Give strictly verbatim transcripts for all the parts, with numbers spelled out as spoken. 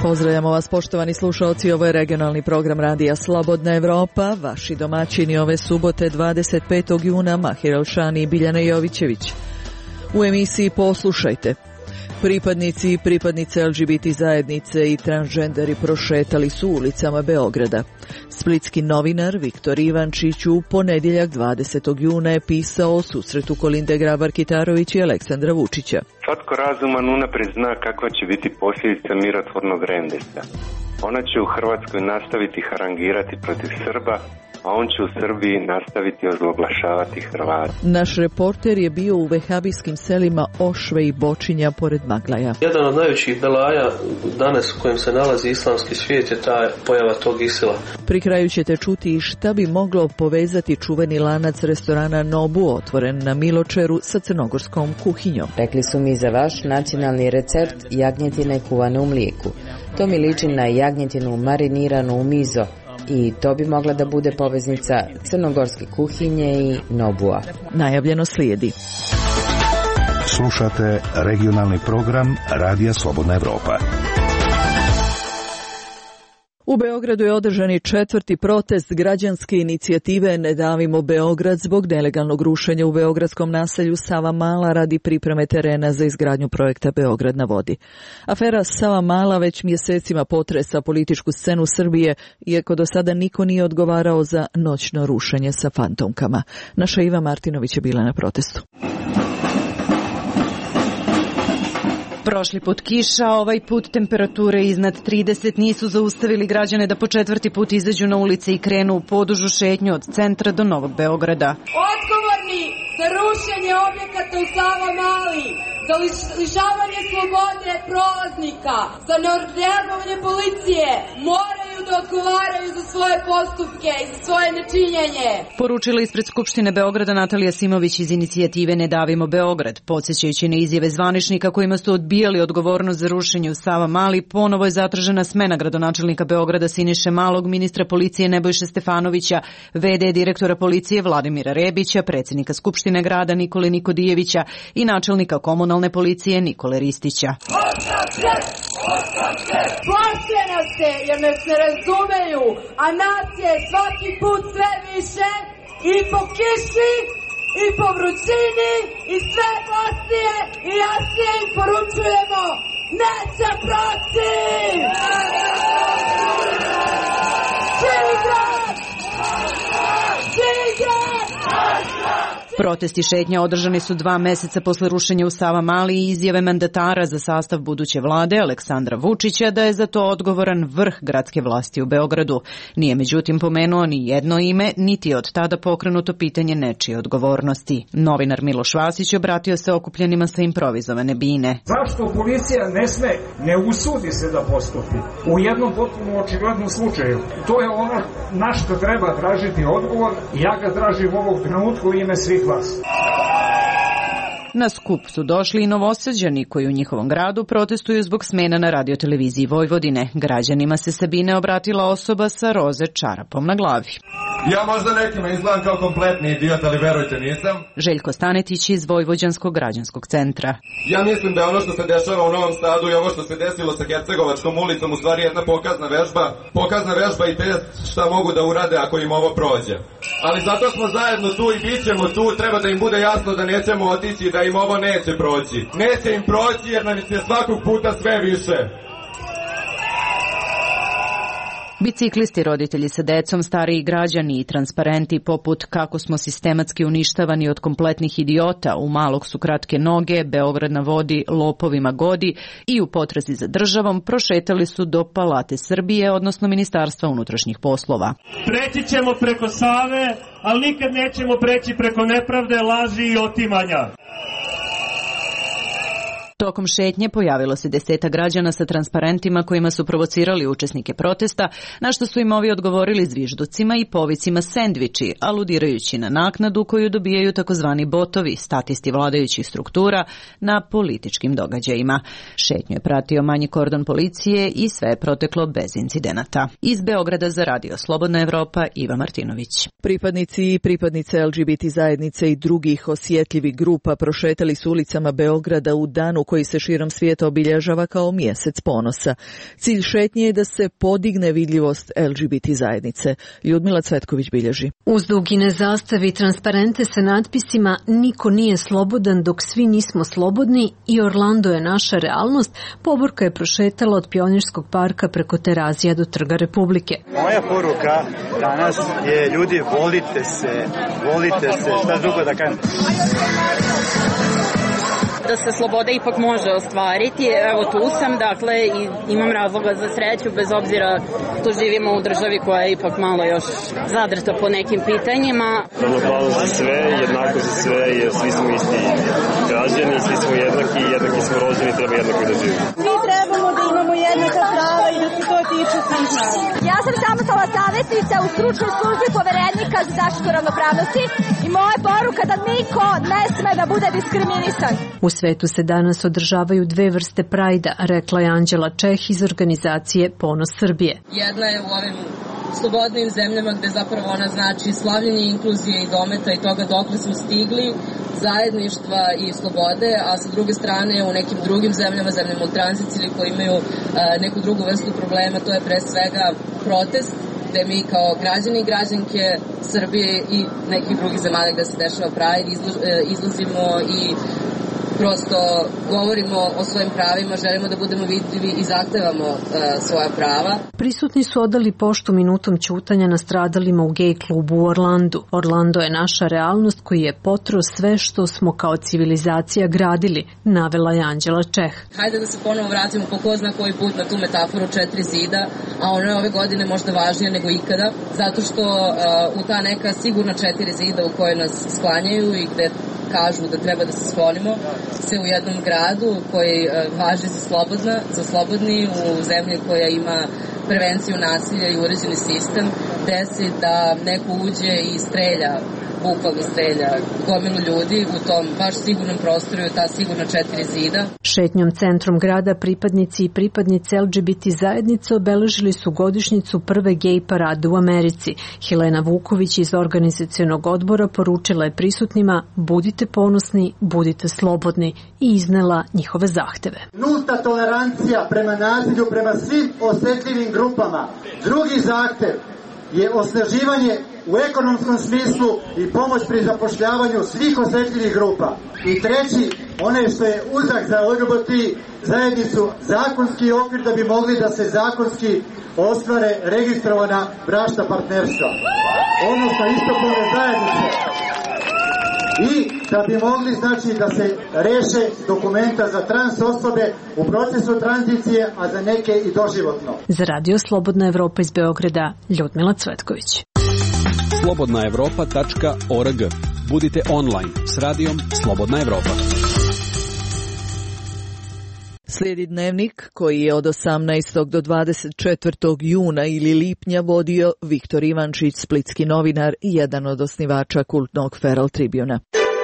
Pozdravljamo vas, poštovani slušalci, ovo je regionalni program Radija Slobodna Evropa. Vaši domaćini ove subote dvadeset petog juna Mahir Elšani i Biljana Jovićević. U emisiji poslušajte. Pripadnici i pripadnice L G B T zajednice i transgenderi prošetali su ulicama Beograda. Splitski novinar Viktor Ivančić u ponedjeljak dvadesetog juna je pisao o susretu Kolinde Grabar-Kitarović i Aleksandra Vučića. Svatko razuman unaprijed zna kakva će biti posljedica mirotvornog rendesa. Ona će u Hrvatskoj nastaviti harangirati protiv Srba, a on će u Srbiji nastaviti ozloglašavati Hrvate. Naš reporter je bio u vehabijskim selima Ošve i Bočinja pored Maglaja. Jedan od najvećih belaja danas u kojem se nalazi islamski svijet je ta pojava tog Isila. Pri kraju ćete čuti i šta bi moglo povezati čuveni lanac restorana Nobu otvoren na Miločeru sa crnogorskom kuhinjom. Rekli su mi za vaš nacionalni recept jagnjetine kuvane u mlijeku. To mi liči na jagnjetinu mariniranu u mizo. I to bi mogla da bude poveznica crnogorske kuhinje i Nobua. Najavljeno slijedi. Slušate regionalni program Radija Slobodna Evropa. U Beogradu je održani četvrti protest građanske inicijative Ne davimo Beograd zbog nelegalnog rušenja u beogradskom naselju Savamala radi pripreme terena za izgradnju projekta Beograd na vodi. Afera Savamala već mjesecima potresa političku scenu Srbije, iako do sada niko nije odgovarao za noćno rušenje sa fantomkama. Naša Iva Martinović je bila na protestu. Prošli put kiša, ovaj put temperature iznad trideset nisu zaustavili građane da po četvrti put izađu na ulice i krenu u podužu šetnju od centra do Novog Beograda. Odgovorni za rušenje objekata u Savamali, za lišavanje slobode prolaznika, za neodreagovanje policije, moraju da odgovaraju za svoje postupke i za svoje nečinjenje. Poručila ispred Skupštine Beograda Natalija Simović iz inicijative Ne davimo Beograd, podsjećajući na izjave zvaničnika kojima su odbijali odgovornost za rušenje u Savamali. Ponovo je zatražena smena gradonačelnika Beograda Siniše Malog, ministra policije Nebojše Stefanovića, ve de direktora policije Vladimira Rebića, predsjednika Skupštine grada Nikole Nikodijevića i načelnika komunalne policije Nikole Ristića. Ostavke! Ostavke! Plaše nas se jer nas ne razumeju, a nas je svaki put sve više i po kiši i po vrućini i sve glasnije i jasnije im poručujemo: neće proći! Živi grad! Živi grad! Protesti šetnja održani su dva meseca posle rušenja u Savamali i izjave mandatara za sastav buduće vlade Aleksandra Vučića da je za to odgovoran vrh gradske vlasti u Beogradu. Nije međutim pomenuo ni jedno ime, niti je od tada pokrenuto pitanje nečije odgovornosti. Novinar Miloš Vasić obratio se okupljenima sa improvizovane bine. Zašto policija ne sme, ne usudi se da postupi u jednom potpuno očiglednom slučaju? To je ono na što treba tražiti odgovor i ja ga tražim u ovog trenutku u ime svih vas. Na skup su došli i Novosađani koji u njihovom gradu protestuju zbog smena na radioteleviziji Vojvodine. Građanima se Sabine obratila osoba sa roze čarapom na glavi. Ja možda nekima izgledam kao kompletni idiot, ali verujte nisam. Željko Stanetić iz Vojvođanskog građanskog centra. Ja mislim da je ono što se dešava u Novom Sadu i ovo što se desilo sa Hercegovačkom ulicom u stvari jedna pokazna vežba. Pokazna vežba i test šta mogu da urade ako im ovo prođe. Ali zato smo zajedno tu i bit ćemo tu, treba da im bude jasno da nećemo otići, da im ovo neće proći. Neće im proći jer nam je svakog puta sve više. Biciklisti, roditelji sa decom, stariji građani i transparenti poput kako smo sistematski uništavani od kompletnih idiota, u malog su kratke noge, Beograd na vodi, lopovima godi i u potrazi za državom prošetali su do Palate Srbije, odnosno Ministarstva unutrašnjih poslova. Preći ćemo preko Save, ali nikad nećemo preći preko nepravde, laži i otimanja. Tokom šetnje pojavilo se deseta građana sa transparentima kojima su provocirali učesnike protesta, na što su im ovi odgovorili zvižducima i povicima sendviči, aludirajući na naknadu koju dobijaju takozvani botovi, statisti vladajućih struktura, na političkim događajima. Šetnju je pratio manji kordon policije i sve je proteklo bez incidenata. Iz Beograda za Radio Slobodna Evropa, Iva Martinović. Pripadnici i pripadnice L G B T zajednice i drugih osjetljivih grupa prošetali su ulicama Beograda u danu koji se širom svijeta obilježava kao mjesec ponosa. Cilj šetnje je da se podigne vidljivost L G B T zajednice. Ljudmila Cvetković bilježi. Uz dugine zastave i transparente sa natpisima "Niko nije slobodan dok svi nismo slobodni" i "Orlando je naša realnost", povorka je prošetala od Pionirskog parka preko Terazija do Trga Republike. Moja poruka danas je: ljudi, volite se, volite se, šta drugo da kažem. Da se sloboda ipak može ostvariti. Evo tu sam, dakle, i imam razloga za sreću, bez obzira što živimo u državi koja je ipak malo još zadrta po nekim pitanjima. Ravnopravnost za sve, jednako za sve, jer svi smo isti građani, svi smo jednaki, jednaki smo rođeni, treba jednako da živimo. Mi trebamo da imamo jednaka prava i da se to tiče svih nas. Ja sam samostalna savjetnica u stručnoj službi poverenika za zaštitu ravnopravnosti i moja poruka da niko ne sme da bude diskriminisan. U svetu se danas održavaju dve vrste prajda, rekla je Anđela Čeh iz organizacije Ponos Srbije. Jedna je u ovim slobodnim zemljama gde zapravo ona znači slavljenje inkluzije i dometa i toga dokle smo stigli, zajedništva i slobode, a sa druge strane u nekim drugim zemljama, zemljama u tranziciji koji imaju uh, neku drugu vrstu problema, to je pre svega protest, gde mi kao građani i građanke Srbije i nekih drugih zemalja gde se dešava Pride izlazimo i prosto govorimo o svojim pravima, želimo da budemo vidljivi i zahtevamo uh, svoja prava. Prisutni su odali poštu minutom ćutanja nastradalima u gej klubu u Orlandu. Orlando je naša realnost koji je potro sve što smo kao civilizacija gradili, navela je Anđela Čeh. Hajde da se ponovo vratimo po ko zna koji put na tu metaforu četiri zida, a ona je ove godine možda važnija nego ikada, zato što uh, u ta neka sigurna četiri zida u koje nas sklanjaju i gde kažu da treba da se sklonimo, se u jednom gradu koji uh, važi za slobodna, za slobodni, u zemlji koja ima prevenciju nasilja i uređeni sistem, desi da neko uđe i strelja, bukvalno strelja gomilu ljudi u tom baš sigurnom prostoru, ta sigurna četiri zida. Šetnjom centrom grada pripadnici i pripadnice L G B T zajednice obeležili su godišnjicu prve gej parade u Americi. Helena Vuković iz organizacionog odbora poručila je prisutnima: budite ponosni, budite slobodni, i iznela njihove zahteve. Nulta tolerancija prema nasilju, prema svim osetljivim grupama. Drugi zahtev je osnaživanje u ekonomskom smislu i pomoć pri zapošljavanju svih osetljivih grupa. I treći, onaj što je uzak za L G B T zajednicu, zakonski okvir da bi mogli da se zakonski ostvare registrovana bračna partnerstva, odnosno istopolne zajednice. I da bi mogli, znači, da se reše dokumenta za trans osobe u procesu tranzicije, a za neke i doživotno. Za Radio Slobodna Evropa iz Beograda, Ljudmila Cvetković. slobodna evropa tačka org. Budite online s radijom Slobodna Evropa. Slijedi dnevnik koji je od osamnaestog do dvadeset četvrtog juna ili lipnja vodio Viktor Ivančić, splitski novinar i jedan od osnivača kultnog Feral Tribuna.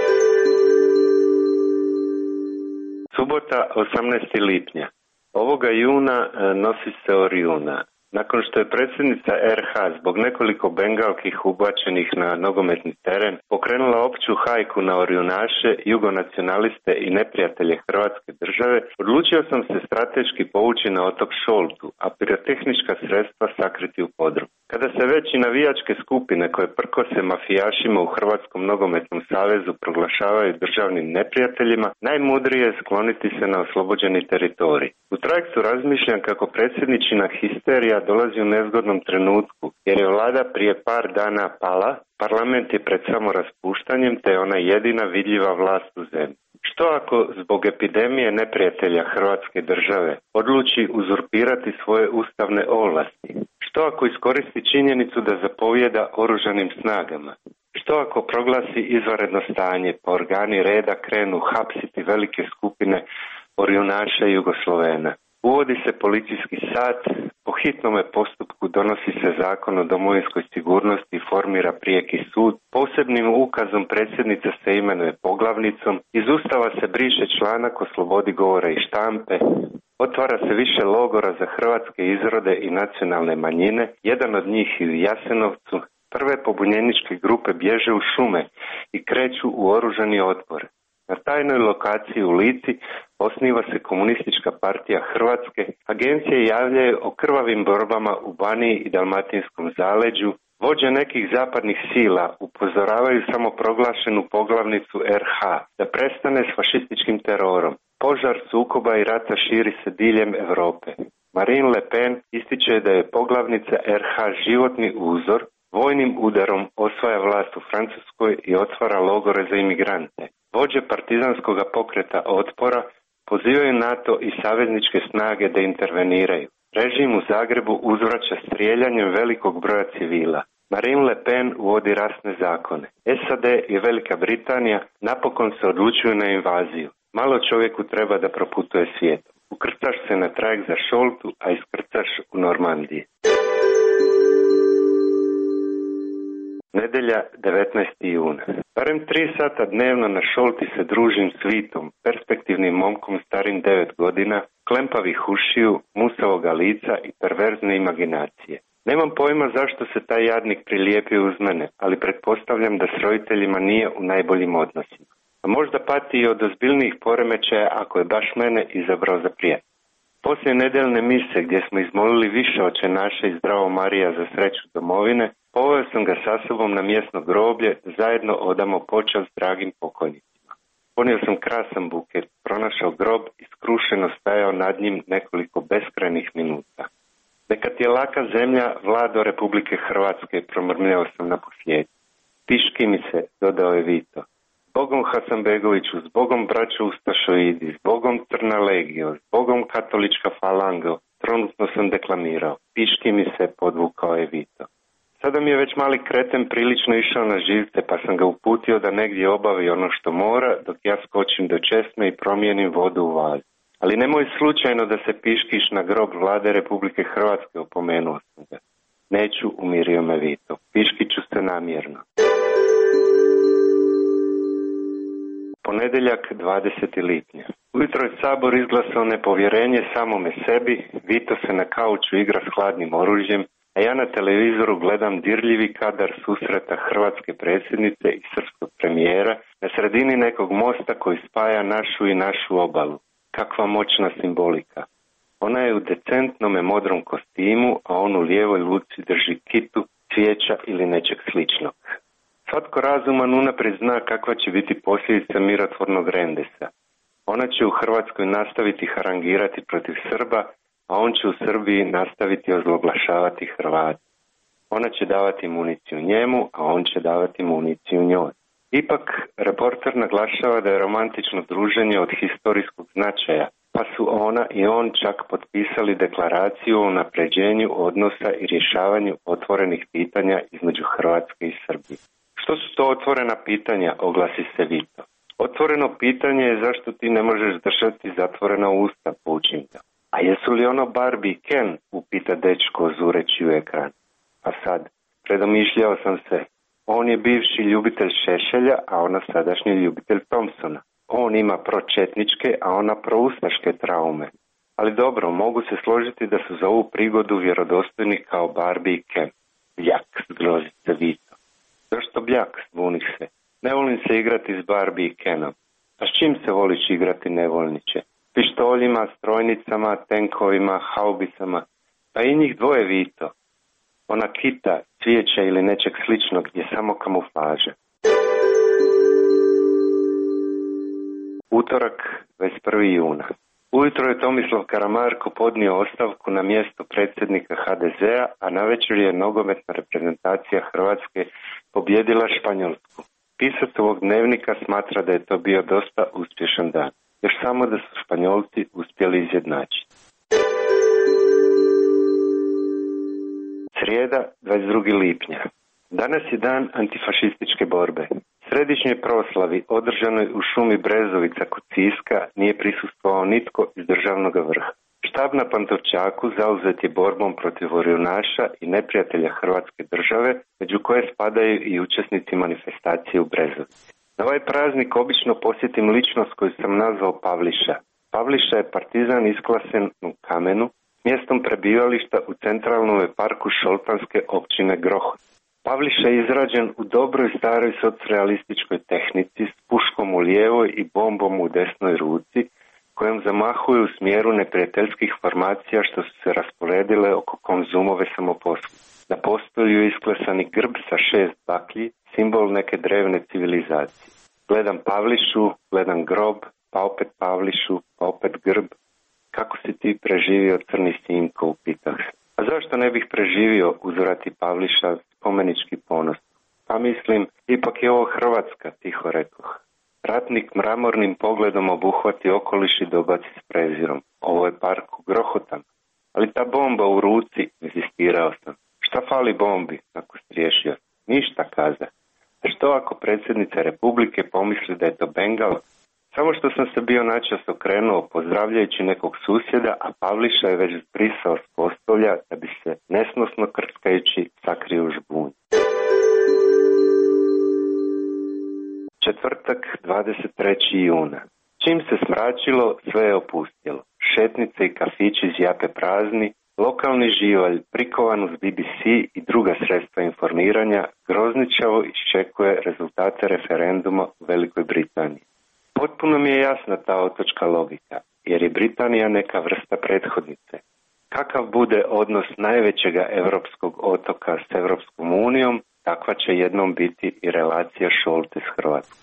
Subota, osamnaestog lipnja. Ovoga juna nosi se Orijuna. Nakon što je predsjednica R H zbog nekoliko bengalkih ubačenih na nogometni teren pokrenula opću hajku na Orijunaše, jugonacionaliste i neprijatelje Hrvatske države, odlučio sam se strateški povući na otok Šoltu, a pirotehnička sredstva sakriti u podrum. Kada se već i navijačke skupine koje prkose mafijašima u Hrvatskom nogometnom savezu proglašavaju državnim neprijateljima, najmudrije je skloniti se na oslobođeni teritorij. U trajektu razmišljam kako predsjedničina histerija dolazi u nezgodnom trenutku, jer je vlada prije par dana pala, parlament je pred samo raspuštanjem, te je ona jedina vidljiva vlast u zemlji. Što ako zbog epidemije neprijatelja Hrvatske države odluči uzurpirati svoje ustavne ovlasti? Što ako iskoristi činjenicu da zapovjeda oružanim snagama? Što ako proglasi izvanredno stanje, pa organi reda krenu hapsiti velike skupine Orijunaša i Jugoslovena? Uvodi se policijski sat, po hitnome postupku donosi se zakon o domovinskoj sigurnosti i formira prijeki sud, posebnim ukazom predsjednica se imenuje poglavnicom, iz Ustava se briše članak o slobodi govora i štampe, otvara se više logora za hrvatske izrode i nacionalne manjine, jedan od njih i u Jasenovcu. Prve pobunjeničke grupe bježe u šume i kreću u oružani otpor. Na tajnoj lokaciji u Lici osniva se Komunistička partija Hrvatske, agencije javljaju o krvavim borbama u Baniji i Dalmatinskom zaleđu, vođe nekih zapadnih sila upozoravaju samo proglašenu poglavnicu er ha da prestane s fašističkim terorom. Požar sukoba i rata širi se diljem Europe. Marine Le Pen ističe da je poglavnica er ha životni uzor, vojnim udarom osvaja vlast u Francuskoj i otvara logore za imigrante. Vođe partizanskog pokreta otpora pozivaju NATO i savezničke snage da interveniraju. Režim u Zagrebu uzvraća strijeljanjem velikog broja civila. Marine Le Pen uvodi rasne zakone. es a de i Velika Britanija napokon se odlučuju na invaziju. Malo čovjeku treba da proputuje svijetom. Ukrcaš se na trajek za Šoltu, a iskrcaš u Normandiji. Nedelja, devetnaesti jun. Barem tri sata dnevno na Šolti se družim s Vitom, perspektivnim momkom starim devet godina, klempavih ušiju, musavoga lica i perverzne imaginacije. Nemam pojma zašto se taj jadnik prilijepio uz mene, ali pretpostavljam da s roditeljima nije u najboljim odnosima. A možda pati i od ozbiljnijih poremećaja ako je baš mene izabrao za prijatelja. Poslije nedeljne mise gdje smo izmolili više Oče naše i Zdravo Marija za sreću domovine, poveo sam ga sa sobom na mjesno groblje, zajedno odamo počast dragim pokojnicima. Ponio sam krasan buket, pronašao grob i skrušeno stajao nad njim nekoliko beskrajnih minuta. Neka ti je laka zemlja, Vlado Republike Hrvatske, promrmljao sam na posljednju. Piški mi se, dodao je Vito. Zbogom Hasanbegoviću, zbogom braćo Ustašoidi, zbogom Crna legio, zbogom Katolička falango, trenutno sam deklamirao. Piški mi se, podvukao je Vito. Sada mi je već mali kreten prilično išao na živce, pa sam ga uputio da negdje obavi ono što mora, dok ja skočim do česme i promijenim vodu u vazu. Ali nemoj slučajno da se piškiš na grob Vlade Republike Hrvatske, opomenuo sam ga. Neću, umirio me Vito. Piškiću se namjerno. Ponedjeljak, dvadesetog lipnja. Ujutro je Sabor izglasao nepovjerenje samome sebi, Vito se na kauču igra s hladnim oružjem, a ja na televizoru gledam dirljivi kadar susreta hrvatske predsjednice i srpskog premijera na sredini nekog mosta koji spaja našu i našu obalu. Kakva moćna simbolika. Ona je u decentnome modrom kostimu, a on u lijevoj luci drži kitu, cvijeća ili nečeg sličnog. Svatko razuman unaprijed zna kakva će biti posljedica mirotvornog rendesa. Ona će u Hrvatskoj nastaviti harangirati protiv Srba, a on će u Srbiji nastaviti ozloglašavati Hrvate. Ona će davati municiju njemu, a on će davati municiju njoj. Ipak, reporter naglašava da je romantično druženje od historijskog značaja, pa su ona i on čak potpisali deklaraciju o unapređenju odnosa i rješavanju otvorenih pitanja između Hrvatske i Srbije. Što su to otvorena pitanja, oglasi se Vito. Otvoreno pitanje je zašto ti ne možeš držati zatvorena usta, poučim ga. A jesu li ono Barbie i Ken, upita dečko zureći u ekran. A sad, predomišljao sam se. On je bivši ljubitelj Šešelja, a ona sadašnji ljubitelj Thompsona. On ima pročetničke, a ona proustaške traume. Ali dobro, mogu se složiti da su za ovu prigodu vjerodostojni kao Barbie i Ken. Bljak, zgrozi se Vito. Zašto bljak, zbunih se? Ne volim se igrati s Barbie i Kenom. A s čim se voliš igrati, nevoljniče? Pištoljima, strojnicama, tenkovima, haubicama. Pa i njih dvoje, Vito. Ona kita, cvijeća ili nečeg sličnog je samo kamuflaža. Utorak, dvadeset prvog juna. Ujutro je Tomislav Karamarko podnio ostavku na mjesto predsjednika ha de zea, a navečer je nogometna reprezentacija Hrvatske pobjedila Španjolsku. Pisac ovog dnevnika smatra da je to bio dosta uspješan dan, još samo da su Španjolci uspjeli izjednačiti. Srijeda, dvadeset drugog lipnja. Danas je dan antifašističke borbe. Središnjoj proslavi, održanoj u šumi Brezovica kod Siska, nije prisustvovao nitko iz državnog vrha. Štab na Pantovčaku zauzet je borbom protiv orjunaša i neprijatelja Hrvatske države, među koje spadaju i učesnici manifestacije u Brezovici. Na ovaj praznik obično posjetim ličnost koju sam nazvao Pavliša. Pavliša je partizan isklasen u kamenu, mjestom prebivališta u centralnom parku šoltanske općine Grohot. Pavliša je izrađen u dobroj staroj socrealističkoj tehnici s puškom štapom u lijevoj i bombom u desnoj ruci, kojom zamahuju u smjeru neprijateljskih formacija što su se rasporedile oko Konzumove samoposluge. Na postolju je isklesani grb sa šest baklji, simbol neke drevne civilizacije. Gledam Pavlišu, gledam grob, pa opet Pavlišu, pa opet grb. Kako si ti preživio, crni sinko, upitah se. A zašto ne bih preživio, uzvrati Pavliša, spomenički ponos? Pa mislim, ipak je ovo Hrvatska, tiho rekoh. Ratnik mramornim pogledom obuhvati okoliš i dobaci s prezirom. Ovo je park grohotan. Ali ta bomba u ruci, inzistirao sam. Šta fali bombi, ako si riješio? Ništa, kaza. A što ako predsjednica Republike pomisli da je to Bengal? Samo što sam se bio načas okrenuo pozdravljajući nekog susjeda, a Pavliša je već zbrisao s postolja da bi se nesnosno krckajući sakrio u žbunj. Četvrtak, dvadeset trećeg juna. Čim se smračilo, sve je opustilo. Šetnice i kafići zjape prazni, lokalni živalj prikovan uz B B C i druga sredstva informiranja grozničavo iščekuje rezultate referenduma u Velikoj Britaniji. Potpuno mi je jasna ta otočka logika, jer je Britanija neka vrsta prethodnice. Kakav bude odnos najvećega europskog otoka s Europskom unijom, takva će jednom biti i relacija Šolte s Hrvatskom.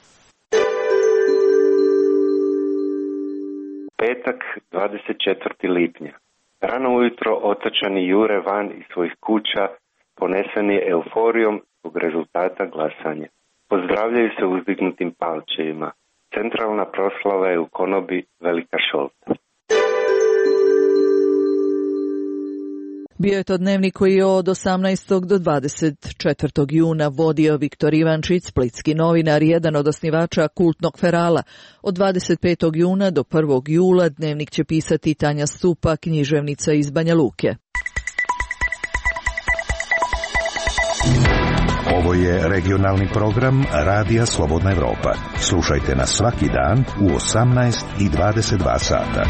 Petak, dvadeset četvrtog lipnja. Rano ujutro otočani jure van iz svojih kuća, poneseni euforijom zbog rezultata glasanja. Pozdravljaju se uzdignutim palčevima. Centralna proslava je u konobi Velika Šolta. Bio je to dnevnik koji je od osamnaestog do dvadeset četvrtog juna vodio Viktor Ivančić, splitski novinar, jedan od osnivača kultnog Ferala. Od dvadeset petog juna do prvog jula dnevnik će pisati Tanja Stupa, književnica iz Banja Luke. Ovo je regionalni program Radija Slobodna Evropa. Slušajte nas svaki dan u osamnaest i dvadeset dva sata.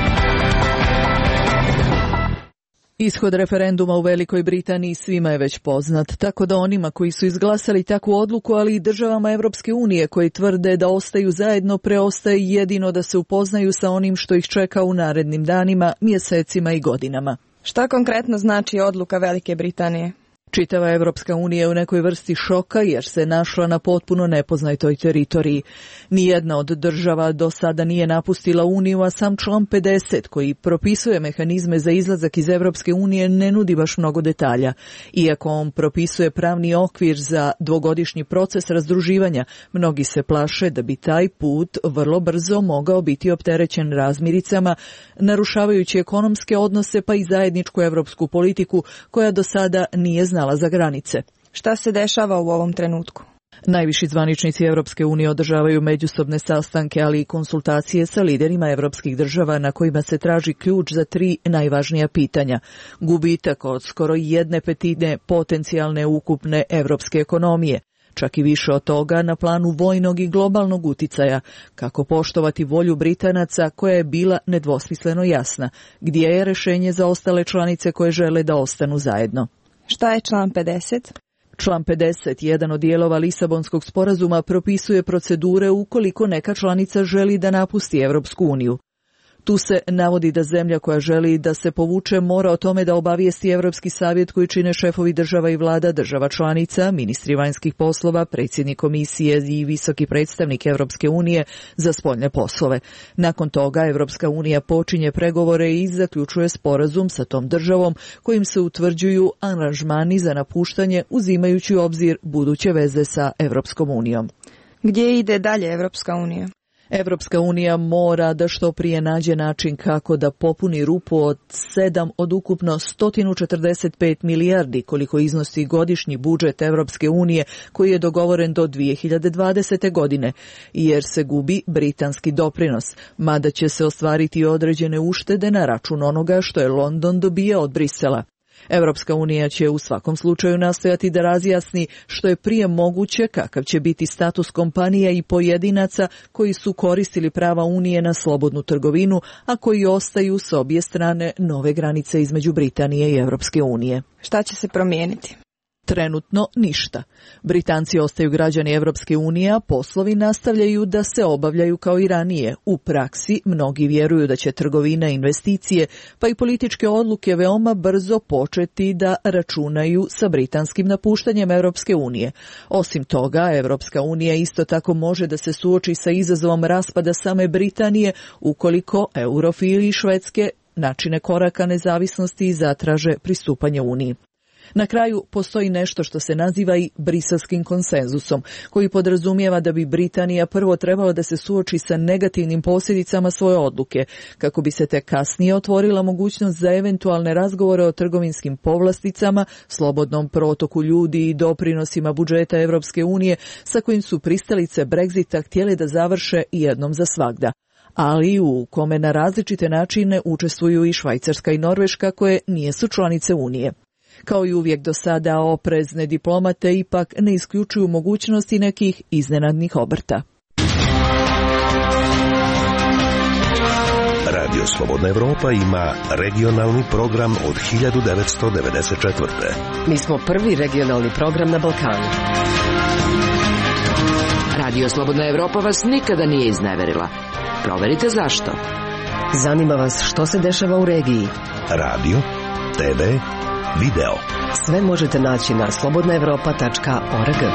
Ishod referenduma u Velikoj Britaniji svima je već poznat, tako da onima koji su izglasali takvu odluku, ali i državama Evropske unije koji tvrde da ostaju zajedno, preostaje jedino da se upoznaju sa onim što ih čeka u narednim danima, mjesecima i godinama. Šta konkretno znači odluka Velike Britanije? Čitava Evropska unija je u nekoj vrsti šoka jer se našla na potpuno nepoznatoj teritoriji. Nijedna od država do sada nije napustila Uniju, a sam član pedeset koji propisuje mehanizme za izlazak iz Evropske unije ne nudi baš mnogo detalja. Iako on propisuje pravni okvir za dvogodišnji proces razdruživanja, mnogi se plaše da bi taj put vrlo brzo mogao biti opterećen razmiricama, narušavajući ekonomske odnose pa i zajedničku evropsku politiku koja do sada nije znala za granice. Šta se dešava u ovom trenutku? Najviši zvaničnici Evropske unije održavaju međusobne sastanke, ali i konsultacije sa liderima evropskih država na kojima se traži ključ za tri najvažnija pitanja. Gubitak od skoro jedne petine potencijalne ukupne evropske ekonomije. Čak i više od toga na planu vojnog i globalnog uticaja, kako poštovati volju Britanaca koja je bila nedvosmisleno jasna, gdje je rješenje za ostale članice koje žele da ostanu zajedno. Šta je član pedeset? Član pedeset, jedan od dijelova Lisabonskog sporazuma, propisuje procedure ukoliko neka članica želi da napusti Evropsku uniju. Tu se navodi da zemlja koja želi da se povuče mora o tome da obavijesti Evropski savjet koji čine šefovi država i vlada država članica, ministri vanjskih poslova, predsjednik komisije i visoki predstavnik Evropske unije za spoljne poslove. Nakon toga Evropska unija počinje pregovore i zaključuje sporazum sa tom državom kojim se utvrđuju aranžmani za napuštanje uzimajući u obzir buduće veze sa Evropskom unijom. Gdje ide dalje Evropska unija? Evropska unija mora da što prije nađe način kako da popuni rupu od sedam od ukupno sto četrdeset pet milijardi koliko iznosi godišnji budžet Evropske unije koji je dogovoren do dvije hiljade dvadesete. godine, jer se gubi britanski doprinos, mada će se ostvariti određene uštede na račun onoga što je London dobija od Brisela. Evropska unija će u svakom slučaju nastojati da razjasni što je prije moguće kakav će biti status kompanija i pojedinaca koji su koristili prava Unije na slobodnu trgovinu, a koji ostaju s obje strane nove granice između Britanije i Evropske unije. Šta će se promijeniti? Trenutno ništa. Britanci ostaju građani Evropske unije, a poslovi nastavljaju da se obavljaju kao i ranije. U praksi mnogi vjeruju da će trgovina, investicije pa i političke odluke veoma brzo početi da računaju sa britanskim napuštanjem Evropske unije. Osim toga, Evropska unija isto tako može da se suoči sa izazovom raspada same Britanije ukoliko eurofili Švedske načine koraka nezavisnosti i zatraže pristupanje Uniji. Na kraju postoji nešto što se naziva i briselskim konsenzusom, koji podrazumijeva da bi Britanija prvo trebala da se suoči sa negativnim posljedicama svoje odluke, kako bi se te kasnije otvorila mogućnost za eventualne razgovore o trgovinskim povlasticama, slobodnom protoku ljudi i doprinosima budžeta Evropske unije, sa kojim su pristalice Brexita htjele da završe jednom za svagda, ali u kome na različite načine učestvuju i Švajcarska i Norveška koje nijesu članice Unije. Kao i uvijek do sada, oprezne diplomate ipak ne isključuju mogućnosti nekih iznenadnih obrta. Radio Slobodna Evropa ima regionalni program od hiljadu devetsto devedeset četvrte. Mi smo prvi regionalni program na Balkanu. Radio Slobodna Evropa vas nikada nije izneverila. Proverite zašto. Zanima vas što se dešava u regiji. Radio, te ve, video. Sve možete naći na slobodna evropa tačka org.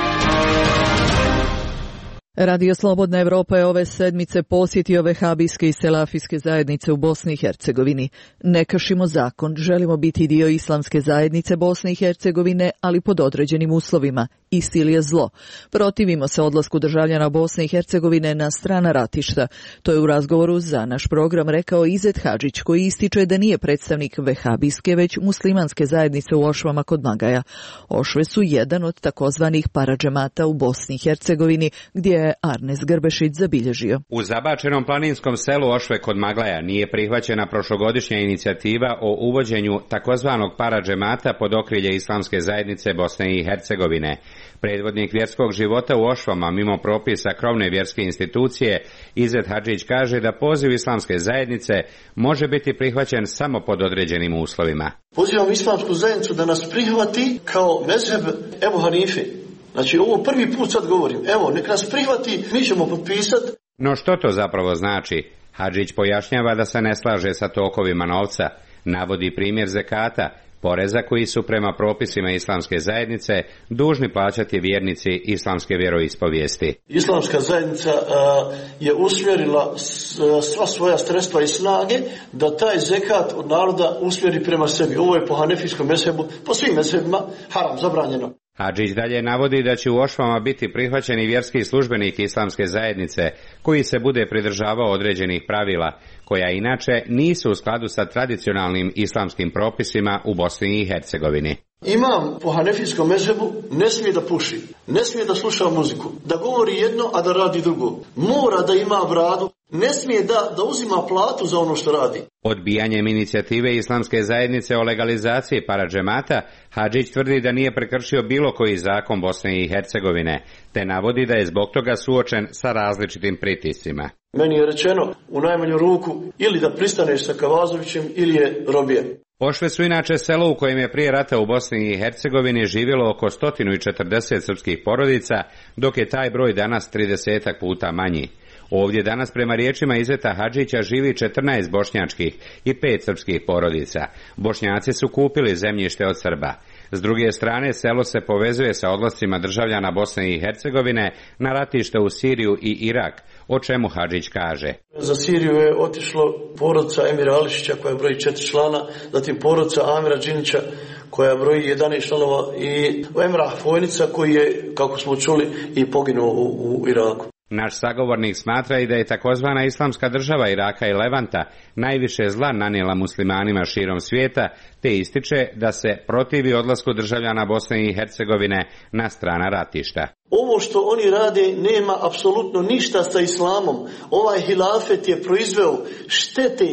Radio Slobodna Evropa je ove sedmice posjetio vehabijske i selafijske zajednice u Bosni i Hercegovini. Ne kršimo zakon, želimo biti dio islamske zajednice Bosne i Hercegovine, ali pod određenim uslovima. ISIL je zlo. Protivimo se odlasku državljana Bosne i Hercegovine na strana ratišta. To je u razgovoru za naš program rekao Izet Hadžić, koji ističe da nije predstavnik vehabijske, već muslimanske zajednice u Ošvama kod Magaja. Ošve su jedan od takozvanih paradžemata u Bosni i Hercegovini, gdje je Arnes Grbešić zabilježio. U zabačenom planinskom selu Ošve kod Maglaja nije prihvaćena prošlogodišnja inicijativa o uvođenju takozvanog paradžemata pod okrilje islamske zajednice Bosne i Hercegovine. Predvodnik vjerskog života u Ošvama, mimo propisa krovne vjerske institucije, Izet Hadžić kaže da poziv islamske zajednice može biti prihvaćen samo pod određenim uslovima. Pozivam islamsku zajednicu da nas prihvati kao mezheb Ebu Hanife. Znači, ovo prvi put sad govorim. Evo, nek nas prihvati, mi ćemo potpisati. No što to zapravo znači? Hadžić pojašnjava da se ne slaže sa tokovima novca. Navodi primjer zekata, poreza koji su prema propisima islamske zajednice dužni plaćati vjernici islamske vjeroispovijesti. Islamska zajednica a, je usmjerila s, sva svoja sredstva i snage da taj zekat od naroda usmjeri prema sebi. Ovo je po hanefijskom mezhebu, po svim mezhebima haram, zabranjeno. Hadžić dalje navodi da će u Ošvama biti prihvaćeni vjerski službenik islamske zajednice koji se bude pridržavao određenih pravila, koja inače nisu u skladu sa tradicionalnim islamskim propisima u Bosni i Hercegovini. Imam po hanefijskom mezhebu ne smije da puši, ne smije da sluša muziku, da govori jedno, a da radi drugo. Mora da ima bradu, ne smije da, da uzima platu za ono što radi. Odbijanjem inicijative islamske zajednice o legalizaciji paradžemata, Hadžić tvrdi da nije prekršio bilo koji zakon Bosne i Hercegovine, te navodi da je zbog toga suočen sa različitim pritiscima. Meni je rečeno u najmanju ruku ili da pristaneš sa Kavazovićem ili je robija. Ošve su inače selo u kojem je prije rata u Bosni i Hercegovini živjelo oko sto četrdeset srpskih porodica, dok je taj broj danas trideset puta manji. Ovdje danas prema riječima Izeta Hadžića živi četrnaest bošnjačkih i pet srpskih porodica. Bošnjaci su kupili zemljište od Srba. S druge strane, selo se povezuje sa odlascima državljana Bosne i Hercegovine na ratište u Siriju i Irak, o čemu Hadžić kaže. Za Siriju je otišlo porodica Emira Ališića koja broji četiri člana, zatim porodica Amira Džinića koja broji jedanaest članova i Emrah Fojnica koji je, kako smo čuli, i poginuo u, u Iraku. Naš sagovornik smatra i da je takozvana islamska država Iraka i Levanta najviše zla nanijela muslimanima širom svijeta, te ističe da se protivi odlasku državljana Bosne i Hercegovine na strana ratišta. Ovo što oni rade nema apsolutno ništa sa islamom. Ovaj hilafet je proizveo štete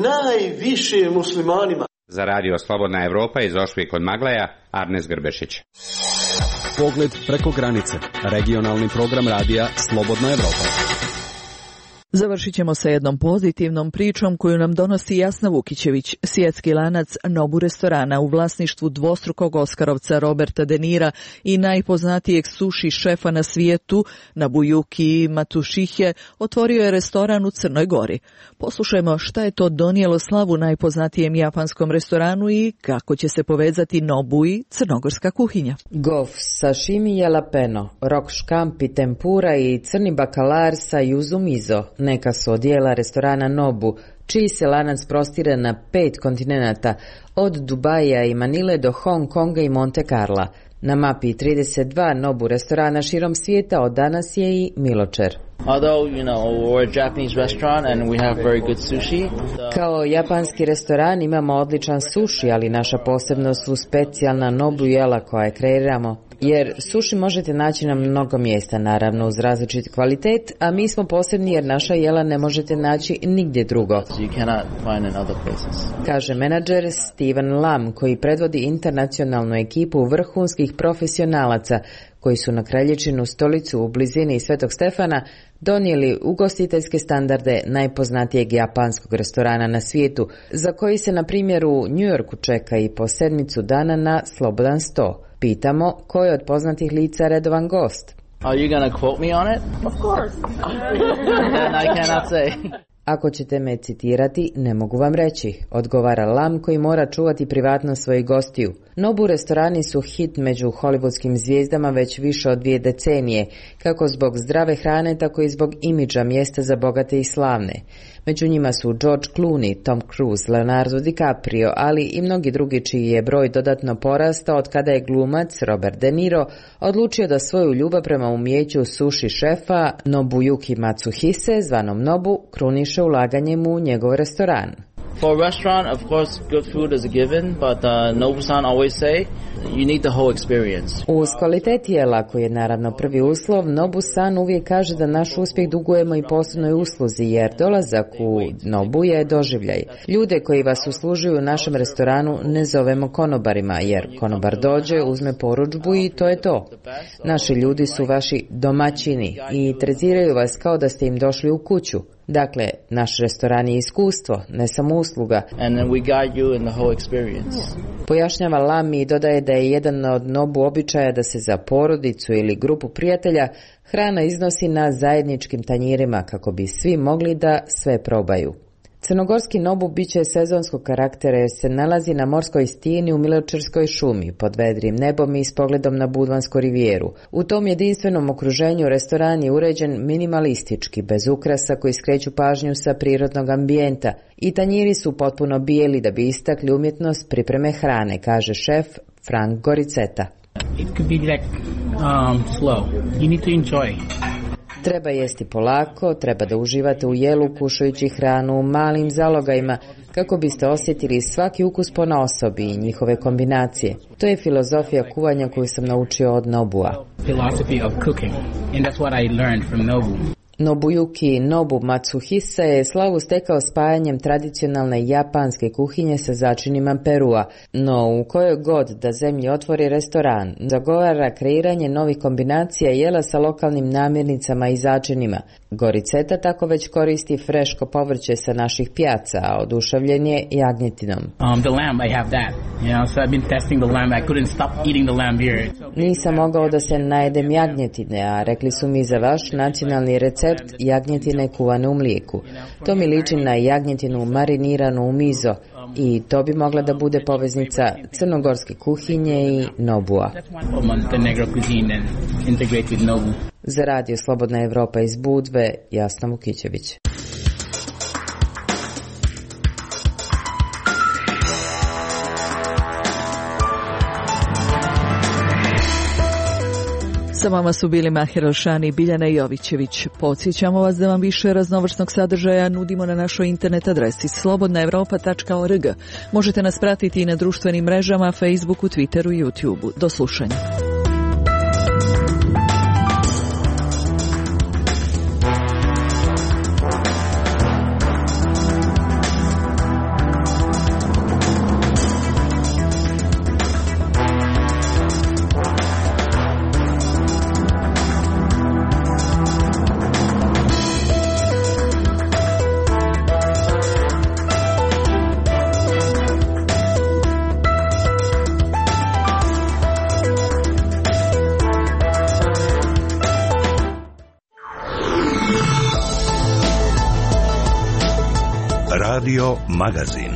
najviše muslimanima. Za Radio Slobodna Evropa iz Ošvi kod Maglaja, Arnes Grbešić. Pogled preko granice. Regionalni program radija Slobodna Evropa. Završit ćemo sa jednom pozitivnom pričom koju nam donosi Jasna Vukićević. Svjetski lanac Nobu restorana u vlasništvu dvostrukog Oskarovca Roberta De Nira i najpoznatijeg suši šefa na svijetu, Nobuyuki Matsuhise, otvorio je restoran u Crnoj Gori. Poslušajmo šta je to donijelo slavu najpoznatijem japanskom restoranu i kako će se povezati Nobu i crnogorska kuhinja. Gof, sashimi jalapeno, rok škampi, tempura i crni bakalar sa yuzu mizo neka su odjela restorana Nobu, čiji se lanac prostire na pet kontinenata, od Dubaja i Manile do Hong Konga i Monte Carla. Na mapi trideset dva Nobu restorana širom svijeta od danas je i Miločer. Although, you know, we're a Japanese restaurant and we have very good sushi. Kao japanski restoran imamo odličan sushi, ali naša posebnost su specijalna Nobu jela koje kreiramo. Jer sushi možete naći na mnogo mjesta, naravno uz različit kvalitet, a mi smo posebni jer naša jela ne možete naći nigdje drugo. You cannot find in other places. Kaže menadžer Steven Lam, koji predvodi internacionalnu ekipu vrhunskih profesionalaca koji su na Kralječinu stolicu u blizini Svetog Stefana donijeli ugostiteljske standarde najpoznatijeg japanskog restorana na svijetu, za koji se na primjer u New Yorku čeka i po sedmicu dana na slobodan sto. Pitamo ko je od poznatih lica redovan gost. Are you gonna quote me on it? Of course. Then I cannot say. Ako ćete me citirati, ne mogu vam reći, odgovara Lam koji mora čuvati privatnost svojih gostiju. Nobu restorani su hit među hollywoodskim zvijezdama već više od dvije decenije, kako zbog zdrave hrane, tako i zbog imidža mjesta za bogate i slavne. Među njima su George Clooney, Tom Cruise, Leonardo DiCaprio, ali i mnogi drugi čiji je broj dodatno porastao od kada je glumac Robert De Niro odlučio da svoju ljubav prema umijeću sushi šefa Nobuyuki Matsuhise, zvanom Nobu, kruniše ulaganjem u njegov restoran. For a restaurant, of course, good food is a given, but uh, Nobu-san always say you need the whole experience. Uz kvalitet jela, koji je naravno prvi uslov, Nobu-san uvijek kaže da naš uspjeh dugujemo i posebnoj usluzi, jer dolazak u Nobu je doživljaj. Ljude koji vas uslužuju u našem restoranu ne zovemo konobarima, jer konobar dođe, uzme porudžbu i to je to. Naši ljudi su vaši domaćini i tretiraju vas kao da ste im došli u kuću. Dakle, naš restoran je iskustvo, ne samo usluga. And then we guide you in the whole experience. Pojašnjava Lam i dodaje da je jedan od Nobu običaja da se za porodicu ili grupu prijatelja hrana iznosi na zajedničkim tanjirima kako bi svi mogli da sve probaju. Crnogorski Nobu bit će sezonskog karaktera jer se nalazi na morskoj stijeni u Miločerskoj šumi, pod vedrim nebom i s pogledom na Budvansku rivijeru. U tom jedinstvenom okruženju restoran je uređen minimalistički, bez ukrasa koji skreću pažnju sa prirodnog ambijenta, i tanjiri su potpuno bijeli da bi istakli umjetnost pripreme hrane, kaže šef Frank Goriceta. It could be like um, slow. You need to enjoy. Treba jesti polako, treba da uživate u jelu kušajući hranu u malim zalogajima kako biste osjetili svaki ukus ponaosob i njihove kombinacije. To je filozofija kuvanja koju sam naučio od Nobua. Philosophy of cooking, and that's what I learned from Nobu. Nobuyuki Nobu Matsuhise je slavu stekao spajanjem tradicionalne japanske kuhinje sa začinima Perua, no u kojoj god da zemlji otvori restoran, zagovara kreiranje novih kombinacija jela sa lokalnim namirnicama i začinima. Goriceta tako već koristi freško povrće sa naših pijaca, a oduševljen je jagnjetinom. Um, the lamb, I have that. You know, so I've been testing the lamb. I couldn't stop eating the lamb here. Nisam mogao da se najedem jagnjetine, a rekli su mi za vaš nacionalni recept jagnjetine kuvane u mlijeku. To mi liči na jagnjetinu mariniranu u mizo i to bi mogla da bude poveznica crnogorske kuhinje i Nobua. Za radio Slobodna Evropa iz Budve, Jasna Vukićević. Sa vama su bili Mahir Alšani i Biljana Jovićević. Podsjećamo vas da vam više raznovrsnog sadržaja nudimo na našoj internet adresi slobodna evropa tačka org. Možete nas pratiti i na društvenim mrežama, Facebooku, Twitteru i YouTubeu. Do slušanja. Radio Magazin.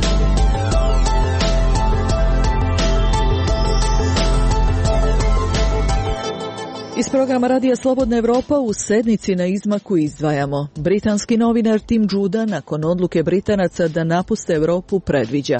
Iz programa Radija Slobodna Evropa u sednici na izmaku izdvajamo. Britanski novinar Tim Judah nakon odluke Britanaca da napuste Evropu predviđa.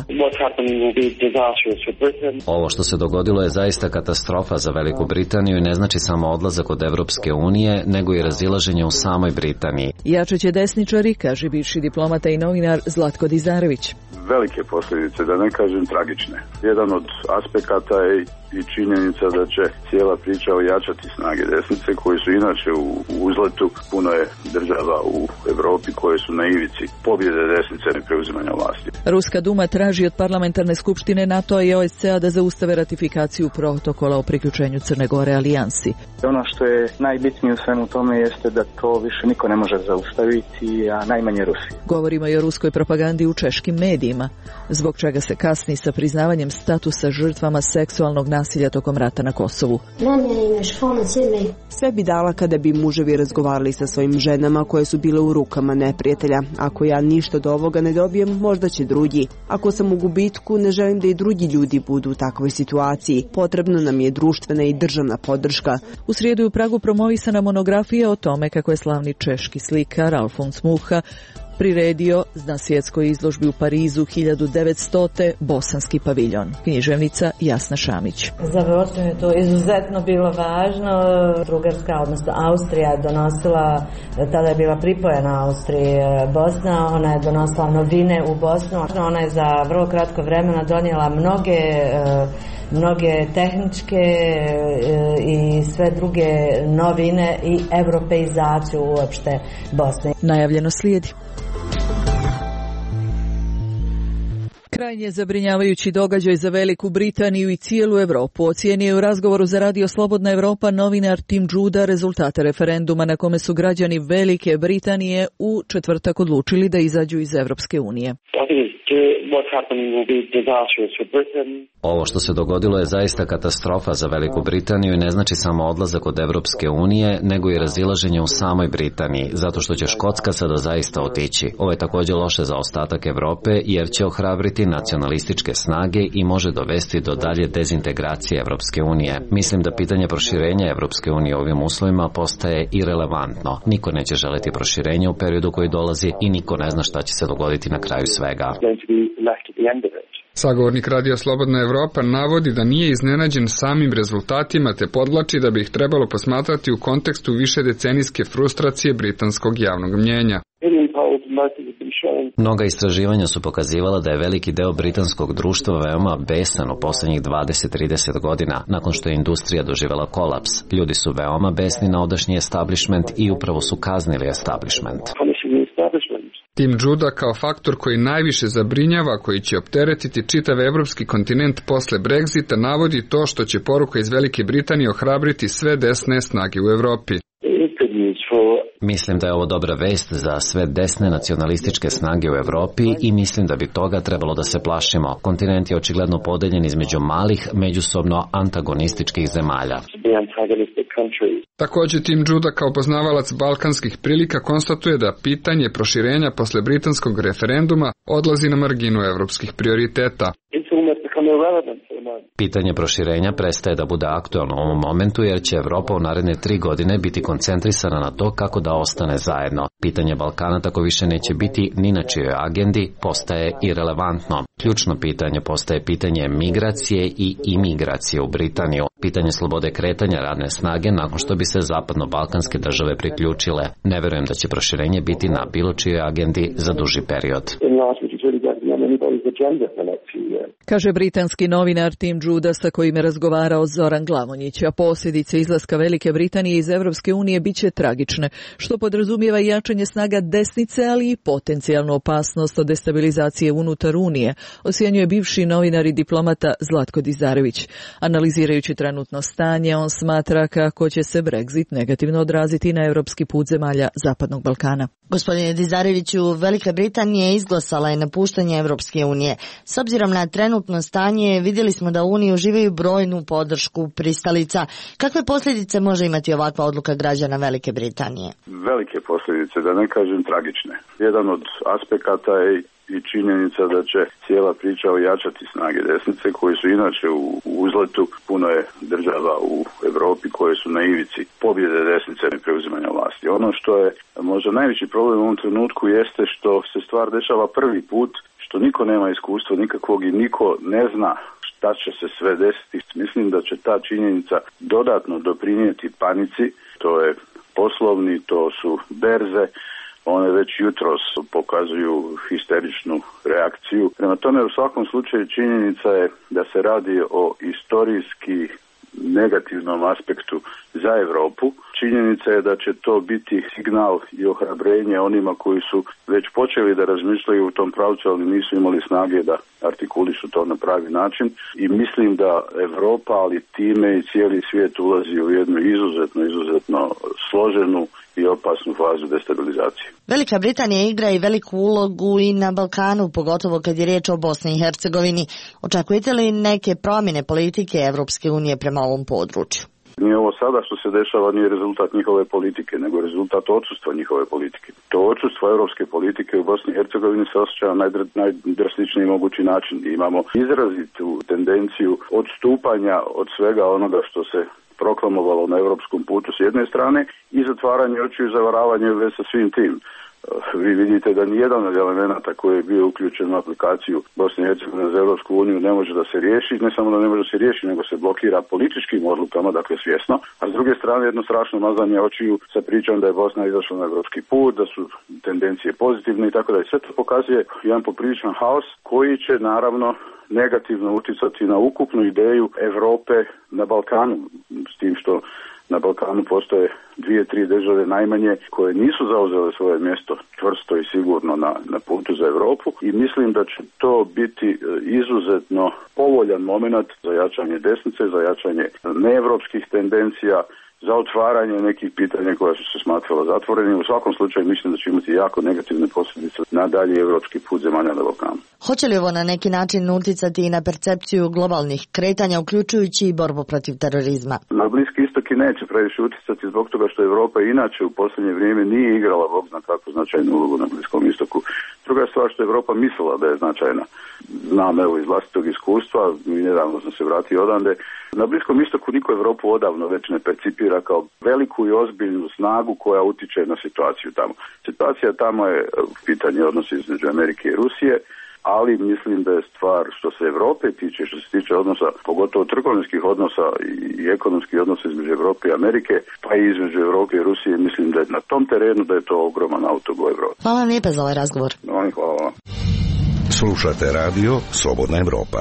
Ovo što se dogodilo je zaista katastrofa za Veliku Britaniju i ne znači samo odlazak od Evropske unije, nego i razilaženje u samoj Britaniji. Jačaće desničari, kaže bivši diplomata i novinar Zlatko Dizarević. Velike posljedice, da ne kažem tragične. Jedan od aspekata je i činjenica da će cijela priča ojačati snage desnice koji su inače u uzletu. Puno je država u Europi koje su na ivici pobjede desnice i preuzimanja vlasti. Ruska Duma traži od parlamentarne skupštine NATO-a i O S C-a da zaustave ratifikaciju protokola o priključenju Crne Gore alijansi. Ono što je najbitnije u svemu tome jeste da to više niko ne može zaustaviti, a najmanje Rusija. Govorimo i o ruskoj propagandi u češkim medijima, zbog čega se kasni sa priznavanjem statusa žrtvama seksualnog nasilja tokom rata na Kosovu. Sve bi dala kada bi muževi razgovarali sa svojim ženama koje su bile u rukama neprijatelja. Ako ja ništa od ovoga ne dobijem, možda će drugi. Ako sam u gubitku, ne želim da i drugi ljudi budu u takvoj situaciji. Potrebna nam je društvena i državna podrška. U srijedu je u Pragu promovisana monografija o tome kako je slavni češki slikar Alfons Mucha priredio na svjetskoj izložbi u Parizu hiljadu devetstote Bosanski paviljon. Književnica Jasna Šamić. Za Bosnu je to izuzetno bilo važno. Bugarska, odnosno Austrija, donosila, tada je bila pripojena Austriji Bosna, ona je donosila novine u Bosnu. Ona je za vrlo kratko vremena donijela mnoge mnoge tehničke i sve druge novine i europeizaciju uopšte Bosne. Najavljeno slijedi. Krajnje zabrinjavajući događaj za Veliku Britaniju i cijelu Europu ocijenio je u razgovoru za Radio Slobodna Evropa novinar Tim Judah rezultate referenduma na kome su građani Velike Britanije u četvrtak odlučili da izađu iz Evropske unije. Ovo što se dogodilo je zaista katastrofa za Veliku Britaniju i ne znači samo odlazak od Evropske unije, nego i razilaženje u samoj Britaniji, zato što će Škotska sada zaista otići. Ovo je također loše za ostatak Evrope, jer će ohrabriti nacionalističke snage i može dovesti do dalje dezintegracije Evropske unije. Mislim da pitanje proširenja Evropske unije u ovim uslovima postaje irelevantno. Niko neće želiti proširenje u periodu koji dolazi i niko ne zna šta će se dogoditi na kraju svega. Sagovornik Radio Slobodna Evropa navodi da nije iznenađen samim rezultatima te podvlači da bi ih trebalo posmatrati u kontekstu višedecenijske frustracije britanskog javnog mnjenja. Mnoga istraživanja su pokazivala da je veliki deo britanskog društva veoma besan u posljednjih dvadeset do trideset godina, nakon što je industrija doživjela kolaps. Ljudi su veoma besni na odašnji establishment i upravo su kaznili establishment. Tim Judah kao faktor koji najviše zabrinjava, koji će opteretiti čitav evropski kontinent posle Brexita, navodi to što će poruka iz Velike Britanije ohrabriti sve desne snage u Evropi. Mislim da je ovo dobra vest za sve desne nacionalističke snage u Evropi i mislim da bi toga trebalo da se plašimo. Kontinent je očigledno podeljen između malih, međusobno antagonističkih zemalja. Također Tim Judah kao poznavalac balkanskih prilika konstatuje da pitanje proširenja posle britanskog referenduma odlazi na marginu evropskih prioriteta. Pitanje proširenja prestaje da bude aktualno u ovom momentu jer će Evropa u naredne tri godine biti koncentrisana na to kako da ostane zajedno. Pitanje Balkana tako više neće biti ni na čijoj agendi, postaje irelevantno. Ključno pitanje postaje pitanje migracije i imigracije u Britaniju. Pitanje slobode kretanja radne snage nakon što bi se zapadno-balkanske države priključile. Ne verujem da će proširenje biti na bilo čijoj agendi za duži period. Kaže britanski novinar Tim Judah sa kojim je razgovarao Zoran Glavonjić, a posljedice izlaska Velike Britanije iz Evropske unije bit će tragične, što podrazumijeva i jačanje snaga desnice, ali i potencijalnu opasnost od destabilizacije unutar Unije, ocjenjuje bivši novinar i diplomata Zlatko Dizarević. Analizirajući trenutno stanje, on smatra kako će se Brexit negativno odraziti na europski put zemalja Zapadnog Balkana. Gospodine Dizareviću, Velika Britanija je izglasala je napuštanje Evropske unije. S obzirom na trenutno stanje, vidjeli smo da u Uniji uživaju brojnu podršku pristalica. Kakve posljedice može imati ovakva odluka građana Velike Britanije? Velike posljedice, da ne kažem tragične. Jedan od aspekata je i činjenica da će cijela priča ojačati snage desnice koji su inače u uzletu. Puno je država u Europi koje su na ivici pobjede desnice i preuzimanja vlasti. Ono što je možda najveći problem u ovom trenutku jeste što se stvar dešava prvi put, što niko nema iskustva nikakvog i niko ne zna šta će se sve desiti. Mislim da će ta činjenica dodatno doprinijeti panici. To je poslovni, to su berze. One već jutros pokazuju histeričnu reakciju. Prema tome, u svakom slučaju činjenica je da se radi o istorijski negativnom aspektu za Europu. Činjenica je da će to biti signal i ohrabrenje onima koji su već počeli da razmišljaju u tom pravcu, ali nisu imali snage da artikulišu to na pravi način. I mislim da Europa, ali time i cijeli svijet ulazi u jednu izuzetno, izuzetno složenu i opasnu fazu destabilizacije. Velika Britanija igra i veliku ulogu i na Balkanu, pogotovo kad je riječ o Bosni i Hercegovini. Očekujete li neke promjene politike Evropske unije prema ovom području? Nije ovo sada što se dešava nije rezultat njihove politike, nego rezultat odsustva njihove politike. To odsustvo europske politike u Bosni i Hercegovini se osjeća na najdrastičniji mogući način. Imamo izrazitu tendenciju odstupanja od svega onoga što se proklamovalo na europskom putu s jedne strane i zatvaranje očiju i zavaravanje u vezi sa svim tim. Vi vidite da nijedan od elemenata koji je bio uključen u aplikaciju Bosne i Hercegovine za Europsku uniju ne može da se riješi, ne samo da ne može da se riješi, nego se blokira političkim odlukama, dakle svjesno, a s druge strane jedno strašno mazanje očiju sa pričom da je Bosna izašla na europski put, da su tendencije pozitivne i tako dalje. Sve to pokazuje jedan popriličan haos koji će naravno negativno utjecati na ukupnu ideju Europe na Balkanu, s tim što na Balkanu postoje dvije, tri države najmanje koje nisu zauzele svoje mjesto čvrsto i sigurno na, na putu za Europu i mislim da će to biti izuzetno povoljan moment za jačanje desnice, za jačanje neevropskih tendencija, za otvaranje nekih pitanja koja su se smatrala zatvorenim. U svakom slučaju mislim da će imati jako negativne posljedice na dalje evropski put zemalja na Balkanu. Hoće li ovo na neki način utjecati i na percepciju globalnih kretanja, uključujući i borbu protiv terorizma? Na Bliski istok i neće previše utjecati zbog toga što Europa inače u posljednje vrijeme nije igrala bog zna kakvu značajnu ulogu na Bliskom istoku. Druga stvar što je Europa mislila da je značajna. Znam evo iz vlastitog iskustva, nedavno sam se vratio odande. Na Bliskom istoku niko Europu odavno već ne percipira kao veliku i ozbiljnu snagu koja utiče na situaciju tamo. Situacija tamo je pitanje odnosa između Amerike i Rusije, ali mislim da je stvar što se Europe tiče, što se tiče odnosa, pogotovo trgovinskih odnosa i ekonomskih odnosa između Europe i Amerike, pa i između Europe i Rusije, mislim da je na tom terenu da je to ogroman autogol Europe. Hvala vam lijepa za ovaj razgovor. No, hvala vam. Slušate radio Slobodna Evropa.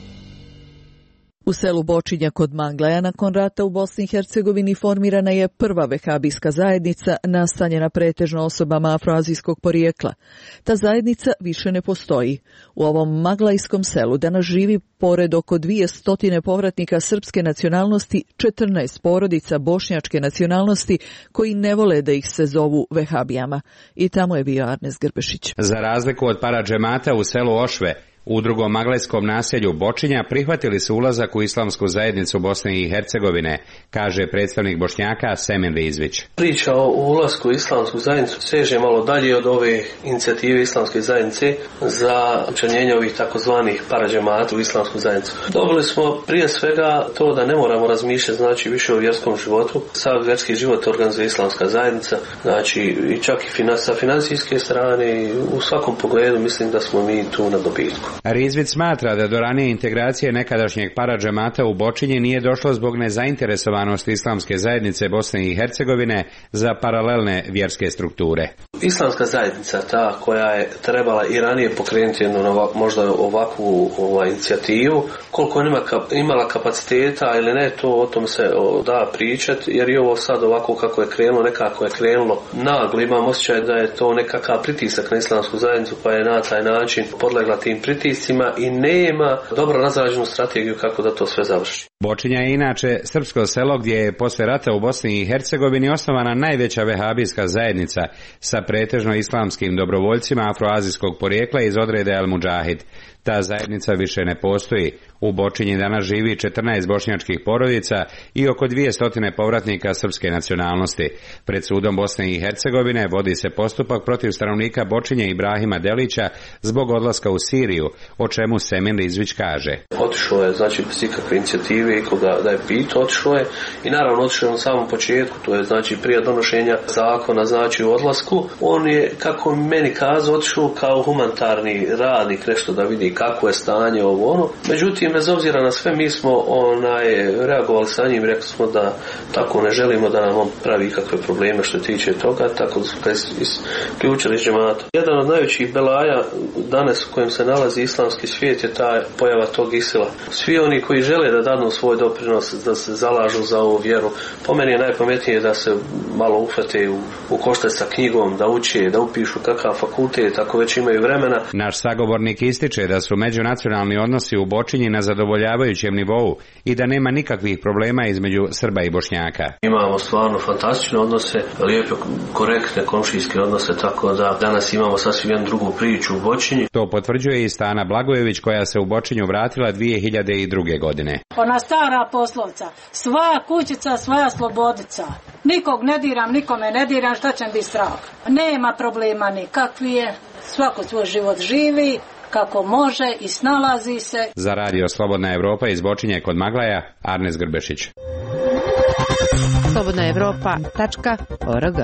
U selu Bočinja kod Manglaja nakon rata u Bosni i Hercegovini formirana je prva vehabijska zajednica nastanjena pretežno osobama afroazijskog porijekla. Ta zajednica više ne postoji. U ovom maglajskom selu danas živi pored oko dvije stotine povratnika srpske nacionalnosti četrnaest porodica bošnjačke nacionalnosti koji ne vole da ih se zovu vehabijama. I tamo je bio Arnes Grbešić. Za razliku od paradžemata u selu Ošve, u drugom maglajskom naselju Bočinja prihvatili su ulazak u islamsku zajednicu Bosne i Hercegovine, kaže predstavnik Bošnjaka Semen Rizvić. Priča o ulasku u islamsku zajednicu seže malo dalje od ove inicijative islamske zajednice za učlanjenje ovih takozvanih paradžemata u islamsku zajednicu. Dobili smo prije svega to da ne moramo razmišljati znači više o vjerskom životu. Sav vjerski život organizuje islamska zajednica, znači i čak i sa financijske strane, u svakom pogledu mislim da smo mi tu na dobitku. Rizvić smatra da do ranije integracije nekadašnjeg paradžemata u Bočinji nije došlo zbog nezainteresovanosti islamske zajednice Bosne i Hercegovine za paralelne vjerske strukture. Islamska zajednica, ta koja je trebala i ranije pokrenuti jednu možda ovakvu ovaj, inicijativu, koliko je imala kapaciteta ili ne, to o tom se o, da pričati, jer i ovo sad ovako kako je krenulo, nekako je krenulo naglo, imam osjećaj da je to nekakav pritisak na islamsku zajednicu pa je na taj način podlegla tim pritiscima i nema dobro razrađenu strategiju kako da to sve završi. Bočinja je inače srpsko selo gdje je posle rata u Bosni i Hercegovini osnovana najveća vehabijska zajednica sa pretežno islamskim dobrovoljcima afroazijskog porijekla iz odreda El Mudžahid. Ta zajednica više ne postoji. U Bočinji danas živi četrnaest bošnjačkih porodica i oko dvjesto povratnika srpske nacionalnosti. Pred sudom Bosne i Hercegovine vodi se postupak protiv stanovnika Bočinje Ibrahima Delića zbog odlaska u Siriju, o čemu Semin Rizvić kaže. Otišao je, znači, bez ikakve inicijative, koga da je pitao, otišao je i naravno otišao je na samom početku, to je znači prije donošenja zakona, znači u odlasku. On je, kako meni kazao, otišao kao humanitarni radnik, nešto da vidi kako je stanje ovo ono. Međutim, bez obzira na sve, mi smo onaj, reagovali sa njim, rekli smo da tako ne želimo da nam on pravi kakve probleme što tiče toga, tako da smo ga isključili iz džemata. Jedan od najvećih belaja danas u kojem se nalazi islamski svijet je ta pojava tog Isila. Svi oni koji žele da dadu svoj doprinos, da se zalažu za ovu vjeru, po meni je najpametnije da se malo uhvate u, u koštac sa knjigom, da uče, da upišu kakav fakultet, ako već imaju vremena. Naš sagovornik ističe da su međunacionalni odnosi u Bočinji na zadovoljavajućem nivou i da nema nikakvih problema između Srba i Bošnjaka. Imamo stvarno fantastične odnose, lijepe, korektne komšijske odnose, tako da danas imamo sasvim jednu drugu priču u Bočinji. To potvrđuje i Stana Blagojević koja se u Bočinju vratila dvije hiljade druge. godine. Ona stara poslovca, svoja kućica, svoja slobodica. Nikog ne diram, nikome ne diram, šta će mi biti strah. Nema problema nikakvi je, svako svoj život živi kako može i snalazi se. Za radio Slobodna Evropa iz Bočinje kod Maglaja, Arnes Grbešić. slobodna evropa tačka org.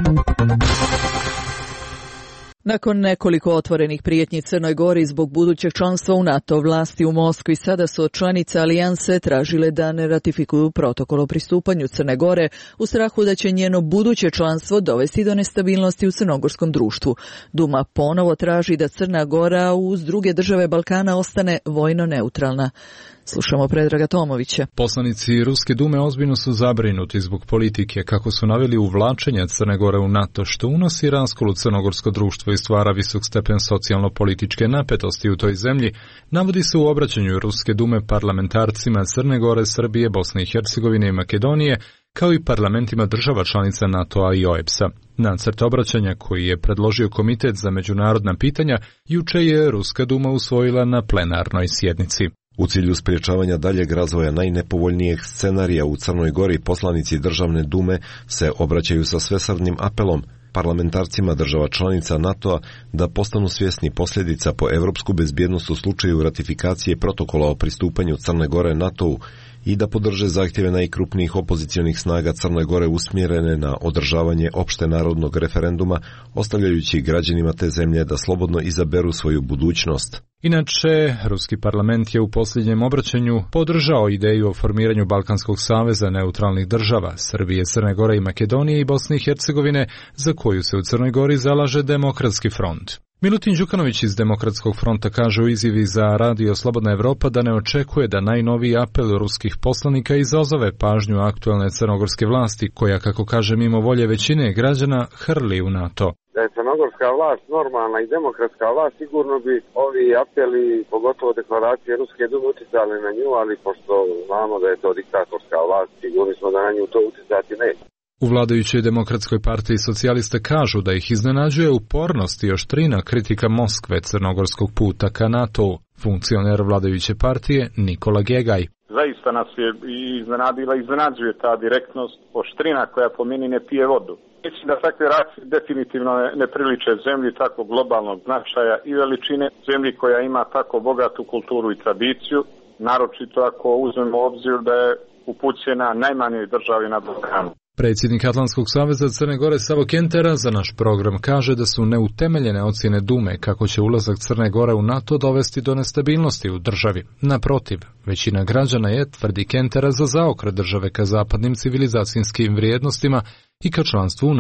Nakon nekoliko otvorenih prijetnji Crnoj Gori zbog budućeg članstva u NATO, vlasti u Moskvi sada su od članica alijanse tražile da ne ratifikuju protokol o pristupanju Crne Gore u strahu da će njeno buduće članstvo dovesti do nestabilnosti u crnogorskom društvu. Duma ponovo traži da Crna Gora uz druge države Balkana ostane vojno neutralna. Slušamo Predraga Tomovića. Poslanici Ruske dume ozbiljno su zabrinuti zbog politike, kako su naveli, uvlačenja Crne Gore u NATO, što unosi raskol u crnogorsko društvo i stvara visok stepen socijalno-političke napetosti u toj zemlji, navodi se u obraćanju Ruske dume parlamentarcima Crne Gore, Srbije, Bosne i Hercegovine i Makedonije, kao i parlamentima država članica NATO-a i O E B S-a. Nacrt obraćanja koji je predložio Komitet za međunarodna pitanja juče je Ruska duma usvojila na plenarnoj sjednici. U cilju spriječavanja daljeg razvoja najnepovoljnijeg scenarija u Crnoj Gori, poslanici Državne dume se obraćaju sa svesrdnim apelom parlamentarcima država članica NATO-a da postanu svjesni posljedica po evropsku bezbjednost u slučaju ratifikacije protokola o pristupanju Crne Gore NATO-u i da podrže zahtjeve najkrupnijih opozicionih snaga Crne Gore usmjerene na održavanje opšte narodnog referenduma, ostavljajući građanima te zemlje da slobodno izaberu svoju budućnost. Inače, Ruski parlament je u posljednjem obraćanju podržao ideju o formiranju Balkanskog saveza neutralnih država, Srbije, Crne Gore i Makedonije i Bosne i Hercegovine, za koju se u Crnoj Gori zalaže Demokratski front. Milutin Đukanović iz Demokratskog fronta kaže u izjavi za radio Slobodna Evropa da ne očekuje da najnoviji apel ruskih poslanika izazove pažnju aktualne crnogorske vlasti, koja, kako kaže, mimo volje većine građana hrli u NATO. Da je crnogorska vlast normalna i demokratska vlast, sigurno bi ovi apeli, pogotovo deklaracije Ruske dume, uticali na nju, ali pošto znamo da je to diktatorska vlast, sigurni smo da na nju to uticati neće. U vladajućoj Demokratskoj partiji socijalista kažu da ih iznenađuje upornost i oštrina kritika Moskve crnogorskog puta ka NATO-u. Funkcioner vladajuće partije Nikola Gegaj. Zaista nas je iznenadila, iznenađuje ta direktnost, oštrina koja po meni ne pije vodu. Mislim da takve reakcije definitivno ne, ne priliče zemlji tako globalnog značaja i veličine, zemlji koja ima tako bogatu kulturu i tradiciju, naročito ako uzmemo u obzir da je upućena najmanjoj državi na Balkanu. Predsjednik Atlantskog saveza Crne Gore Savo Kentera za naš program kaže da su neutemeljene ocjene Dume kako će ulazak Crne Gore u NATO dovesti do nestabilnosti u državi. Naprotiv, većina građana je, tvrdi Kentera, za zaokret države ka zapadnim civilizacijskim vrijednostima i ka članstvu u NATO.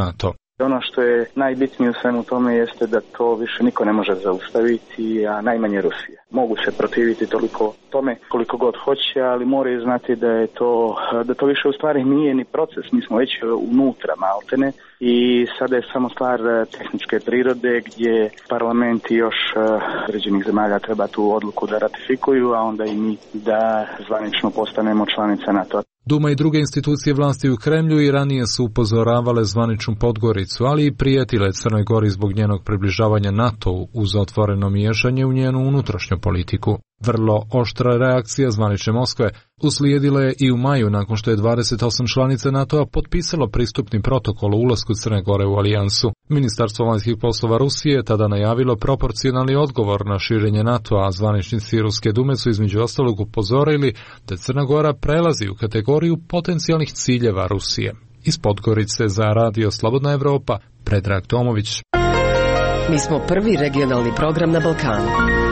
Ono što je najbitnije u svemu tome jeste da to više niko ne može zaustaviti, a najmanje Rusija. Mogu se protiviti toliko tome koliko god hoće, ali moraju znati da je to, da to više u stvari nije ni proces, mi smo već unutra maltene i sada je samo stvar tehničke prirode gdje parlamenti još određenih zemalja treba tu odluku da ratifikuju, a onda i mi da zvanično postanemo članica NATO. Duma i druge institucije vlasti u Kremlju i ranije su upozoravale zvaničnu Podgoricu, ali i prijetile Crnoj Gori zbog njenog približavanja NATO-u uz otvoreno miješanje u njenu unutrašnju politiku. Vrlo oštra reakcija zvanične Moskve uslijedila je i u maju nakon što je dvadeset osam članica NATO-a potpisalo pristupni protokol o ulasku Crne Gore u alijansu. Ministarstvo vanjskih poslova Rusije je tada najavilo proporcionalni odgovor na širenje NATO-a, a zvaničnici Ruske dume su između ostalog upozorili da Crna Gora prelazi u kategoriju potencijalnih ciljeva Rusije. Iz Podgorice za Radio Slobodna Evropa, Predrag Tomović. Mi smo prvi regionalni program na Balkanu.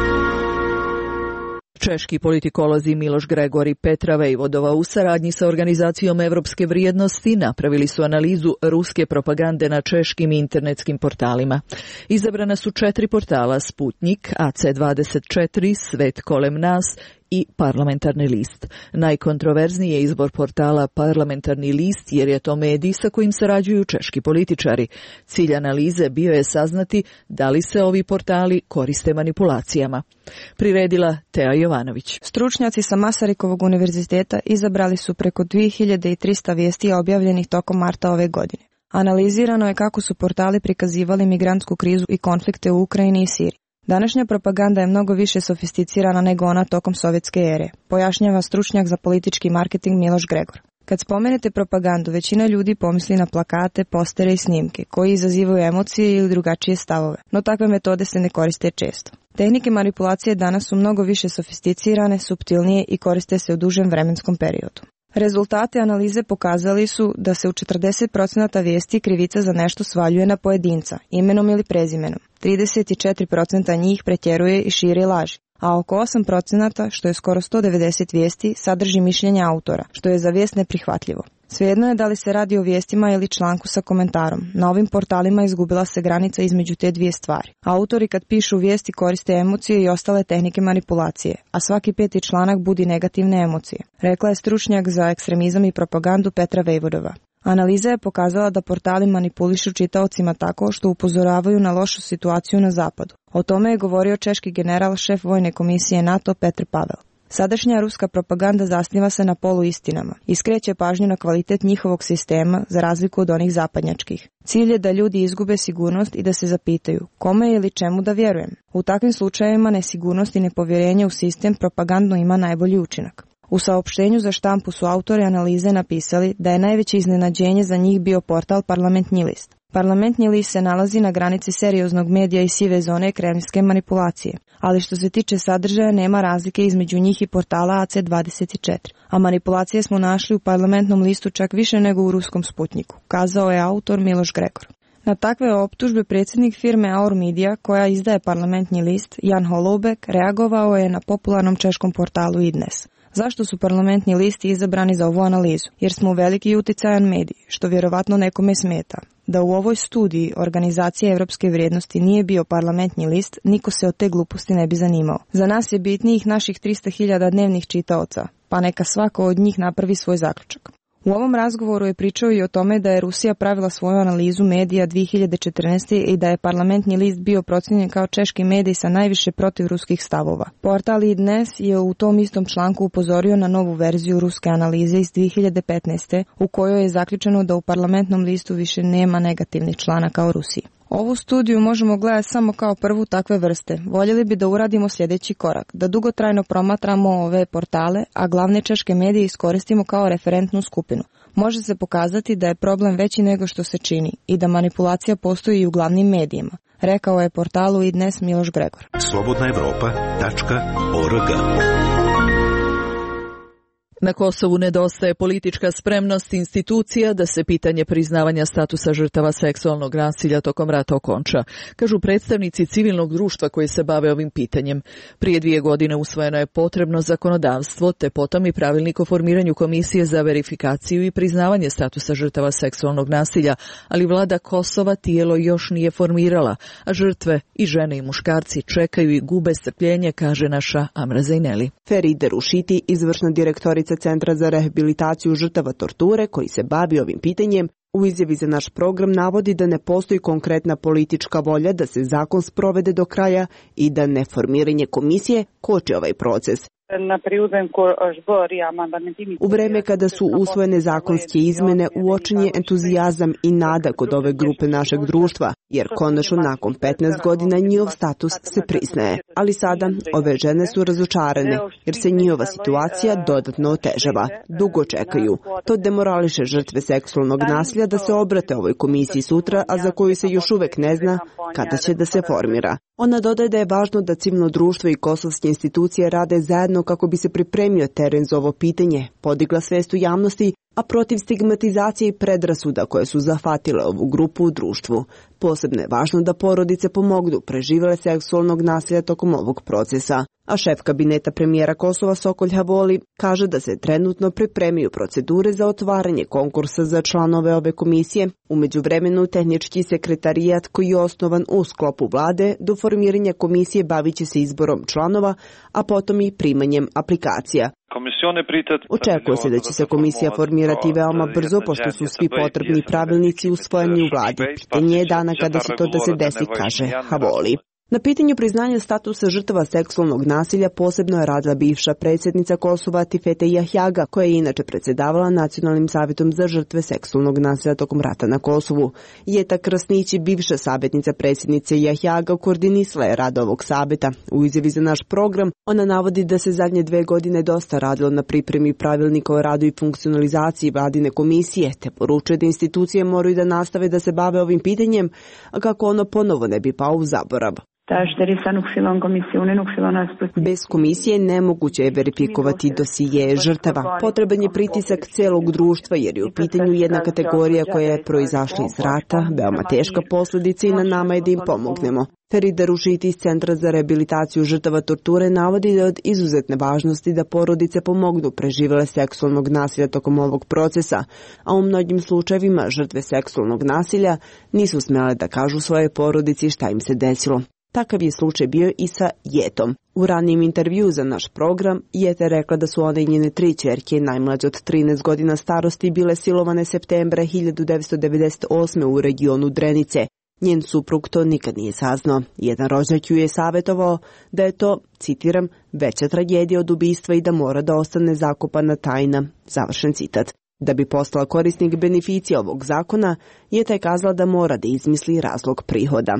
Češki politikolozi Miloš Gregor i Petra Vejvodova u saradnji sa Organizacijom Evropske vrijednosti napravili su analizu ruske propagande na češkim internetskim portalima. Izabrana su četiri portala: Sputnik, A C dvadeset četiri, Svet kolem nas i Parlamentarni list. Najkontroverzniji je izbor portala Parlamentarni list jer je to medij sa kojim sarađuju češki političari. Cilj analize bio je saznati da li se ovi portali koriste manipulacijama. Priredila Teja Jovanović. Stručnjaci sa Masarikovog univerziteta izabrali su preko dvije hiljade trista vijesti objavljenih tokom marta ove godine. Analizirano je kako su portali prikazivali migrantsku krizu i konflikte u Ukrajini i Siriji. Današnja propaganda je mnogo više sofisticirana nego ona tokom sovjetske ere, pojašnjava stručnjak za politički marketing Miloš Gregor. Kad spomenete propagandu, većina ljudi pomisli na plakate, postere i snimke, koji izazivaju emocije ili drugačije stavove, no takve metode se ne koriste često. Tehnike manipulacije danas su mnogo više sofisticirane, suptilnije i koriste se u dužem vremenskom periodu. Rezultati analize pokazali su da se u četrdeset posto vijesti krivica za nešto svaljuje na pojedinca, imenom ili prezimenom. trideset četiri posto njih pretjeruje i širi laži, a oko osam posto, što je skoro sto devedeset vijesti, sadrži mišljenja autora, što je za vijest neprihvatljivo. Svejedno je da li se radi o vijestima ili članku sa komentarom. Na ovim portalima izgubila se granica između te dvije stvari. Autori kad pišu vijesti koriste emocije i ostale tehnike manipulacije, a svaki peti članak budi negativne emocije, rekla je stručnjak za ekstremizam i propagandu Petra Vejvodova. Analiza je pokazala da portali manipulišu čitaocima tako što upozoravaju na lošu situaciju na zapadu. O tome je govorio češki general, šef vojne komisije NATO Petr Pavel. Sadašnja ruska propaganda zasniva se na poluistinama i skreće pažnju na kvalitet njihovog sistema za razliku od onih zapadnjačkih. Cilj je da ljudi izgube sigurnost i da se zapitaju kome ili čemu da vjerujem. U takvim slučajevima nesigurnost i nepovjerenje u sistem propagandno ima najbolji učinak. U saopštenju za štampu su autori analize napisali da je najveće iznenađenje za njih bio portal Parlamentni list. Parlamentni list se nalazi na granici serioznog medija i sive zone kremljske manipulacije, ali što se tiče sadržaja nema razlike između njih i portala A C dvadeset četiri, a manipulacije smo našli u Parlamentnom listu čak više nego u ruskom Sputniku, kazao je autor Miloš Gregor. Na takve optužbe predsjednik firme Aur Media, koja izdaje Parlamentni list, Jan Holoubek, reagovao je na popularnom češkom portalu i dnes. Zašto su Parlamentni listi izabrani za ovu analizu? Jer smo veliki i uticajan medij, što vjerovatno nekome smeta. Da u ovoj studiji Organizacije Evropske vrijednosti nije bio Parlamentni list, niko se od te gluposti ne bi zanimao. Za nas je bitnijih naših trista hiljada dnevnih čitaoca, pa neka svako od njih napravi svoj zaključak. U ovom razgovoru je pričao i o tome da je Rusija pravila svoju analizu medija dvije hiljade četrnaeste. i da je Parlamentni list bio procijenjen kao češki medij sa najviše protivruskih stavova. Portal i dnes je u tom istom članku upozorio na novu verziju ruske analize iz dvije hiljade petnaeste. u kojoj je zaključeno da u Parlamentnom listu više nema negativnih članaka o Rusiji. Ovu studiju možemo gledati samo kao prvu takve vrste. Voljeli bi da uradimo sljedeći korak, da dugotrajno promatramo ove portale, a glavne češke medije iskoristimo kao referentnu skupinu. Može se pokazati da je problem veći nego što se čini i da manipulacija postoji i u glavnim medijima, rekao je portalu i dnes Miloš Gregor. slobodna evropa tačka org Na Kosovu nedostaje politička spremnost institucija da se pitanje priznavanja statusa žrtava seksualnog nasilja tokom rata okonča, kažu predstavnici civilnog društva koji se bave ovim pitanjem. Prije dvije godine usvojeno je potrebno zakonodavstvo, te potom i pravilnik o formiranju komisije za verifikaciju i priznavanje statusa žrtava seksualnog nasilja, ali vlada Kosova tijelo još nije formirala, a žrtve i žene i muškarci čekaju i gube strpljenje, kaže naša Amra Zajneli. Feride Rušiti, izvršna direktorica Centra za rehabilitaciju žrtava torture koji se bavi ovim pitanjem, u izjavi za naš program navodi da ne postoji konkretna politička volja da se zakon sprovede do kraja i da neformiranje komisije koči ovaj proces. U vreme kada su usvojene zakonske izmene, uočen je entuzijazam i nada kod ove grupe našeg društva, jer konačno nakon petnaest godina njihov status se priznaje. Ali sada ove žene su razočarane, jer se njihova situacija dodatno otežava. Dugo čekaju. To demorališe žrtve seksualnog nasilja da se obrate ovoj komisiji sutra, a za koju se još uvek ne zna kada će da se formira. Ona dodaje da je važno da civilno društvo i kosovske institucije rade zajedno kako bi se pripremio teren za ovo pitanje, podigla svest u javnosti, a protiv stigmatizacije i predrasuda koje su zahvatile ovu grupu u društvu. Posebno je važno da porodice pomognu preživele seksualnog nasilja tokom ovog procesa. A šef kabineta premijera Kosova Sokol Havoli kaže da se trenutno pripremaju procedure za otvaranje konkursa za članove ove komisije. U međuvremenu tehnički sekretarijat koji je osnovan u sklopu vlade do formiranja komisije bavit će se izborom članova, a potom i primanjem aplikacija. Očekuje se da će se komisija formirati veoma brzo, pošto su svi potrebni pravilnici usvojeni u vladi. Pitanje je dana kada će to da se desi, kaže Havoli. Na pitanju priznanja statusa žrtava seksualnog nasilja posebno je radila bivša predsjednica Kosova Tifete Jahjaga, koja je inače predsjedavala Nacionalnim savjetom za žrtve seksualnog nasilja tokom rata na Kosovu. Jeta Krasnić, bivša savjetnica predsjednice Jahjaga, koordinisala je rad ovog savjeta. U izjavi za naš program ona navodi da se zadnje dve godine dosta radilo na pripremi pravilnika o radu i funkcionalizaciji vladine komisije, te poručuje da institucije moraju da nastave da se bave ovim pitanjem, a kako ono ponovo ne bi pao u zaborav. Bez komisije nemoguće je verifikovati dosije žrtava. Potreban je pritisak celog društva jer je u pitanju jedna kategorija koja je proizašla iz rata, veoma teška posljedica i na nama je da im pomognemo. Feride Rušiti iz Centra za rehabilitaciju žrtava torture navodi da je od izuzetne važnosti da porodice pomognu preživele seksualnog nasilja tokom ovog procesa, a u mnogim slučajevima žrtve seksualnog nasilja nisu smjele da kažu svoje porodici šta im se desilo. Takav je slučaj bio i sa Jetom. U ranijem intervju za naš program, Jeta je rekla da su one i njene tri ćerke, najmlađe od trinaest godina starosti, bile silovane septembra hiljadu devetsto devedeset osme u regionu Drenice. Njen suprug to nikad nije saznao. Jedan rođak ju je savjetovao da je to, citiram, veća tragedija od ubistva i da mora da ostane zakopana tajna. Završen citat. Da bi postala korisnik beneficija ovog zakona, Jeta je kazala da mora da izmisli razlog prihoda.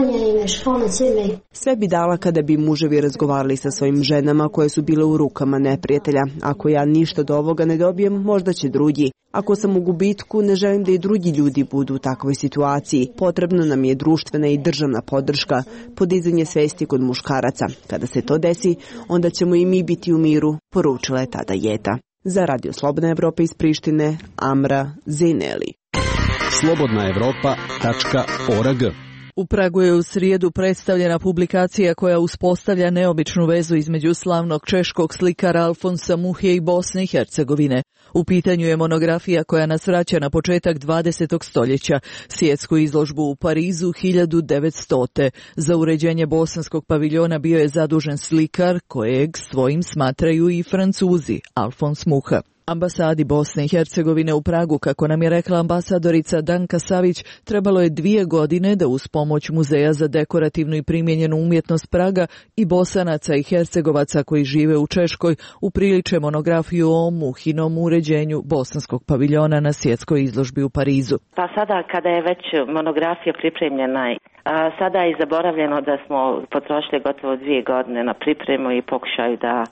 Sve bi dala kada bi muževi razgovarali sa svojim ženama koje su bile u rukama neprijatelja. Ako ja ništa do ovoga ne dobijem, možda će drugi. Ako sam u gubitku, ne želim da i drugi ljudi budu u takvoj situaciji. Potrebno nam je društvena i državna podrška, podizanje svesti kod muškaraca. Kada se to desi, onda ćemo i mi biti u miru, poručila je tada Jeta. Za Radio Slobodna Evropa iz Prištine, Amra Zajneli. slobodna evropa tačka org. U Pragu je u srijedu predstavljena publikacija koja uspostavlja neobičnu vezu između slavnog češkog slikara Alfonsa Muhe i Bosne i Hercegovine. U pitanju je monografija koja nas vraća na početak dvadesetog stoljeća, svjetsku izložbu u Parizu hiljadu devetstote. Za uređenje bosanskog paviljona bio je zadužen slikar kojeg svojim smatraju i Francuzi, Alfons Muha. Ambasadi Bosne i Hercegovine u Pragu, kako nam je rekla ambasadorica Danka Savić, trebalo je dvije godine da uz pomoć Muzeja za dekorativnu i primijenjenu umjetnost Praga i Bosanaca i Hercegovaca koji žive u Češkoj upriliče monografiju o Muhinom uređenju bosanskog paviljona na svjetskoj izložbi u Parizu. Pa sada kada je već monografija pripremljena, a sada je zaboravljeno da smo potrošili gotovo dvije godine na pripremu i pokušaju da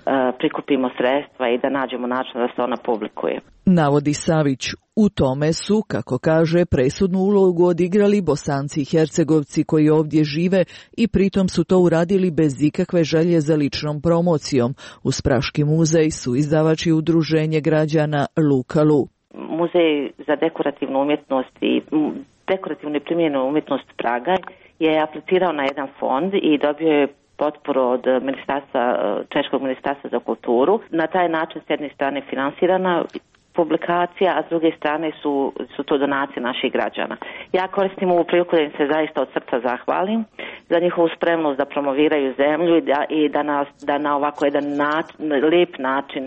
prikupimo sredstva i da nađemo način da se ona publikuje. Navodi Savić, u tome su, kako kaže, presudnu ulogu odigrali Bosanci i Hercegovci koji ovdje žive i pritom su to uradili bez ikakve želje za ličnom promocijom. Uz Praški muzej su izdavači udruženje građana Lukalu. Muzej za dekorativnu umjetnost i dekorativnu i primjenu umjetnost Praga je aplicirao na jedan fond i dobio je potporu od ministarstva, Češkog ministarstva za kulturu. Na taj način s jedne strane finansirana publikacija, a s druge strane su, su to donacije naših građana. Ja koristim ovu priliku da im se zaista od srca zahvalim za njihovu spremnost da promoviraju zemlju i da, i da, nas, da na ovako jedan način, lijep način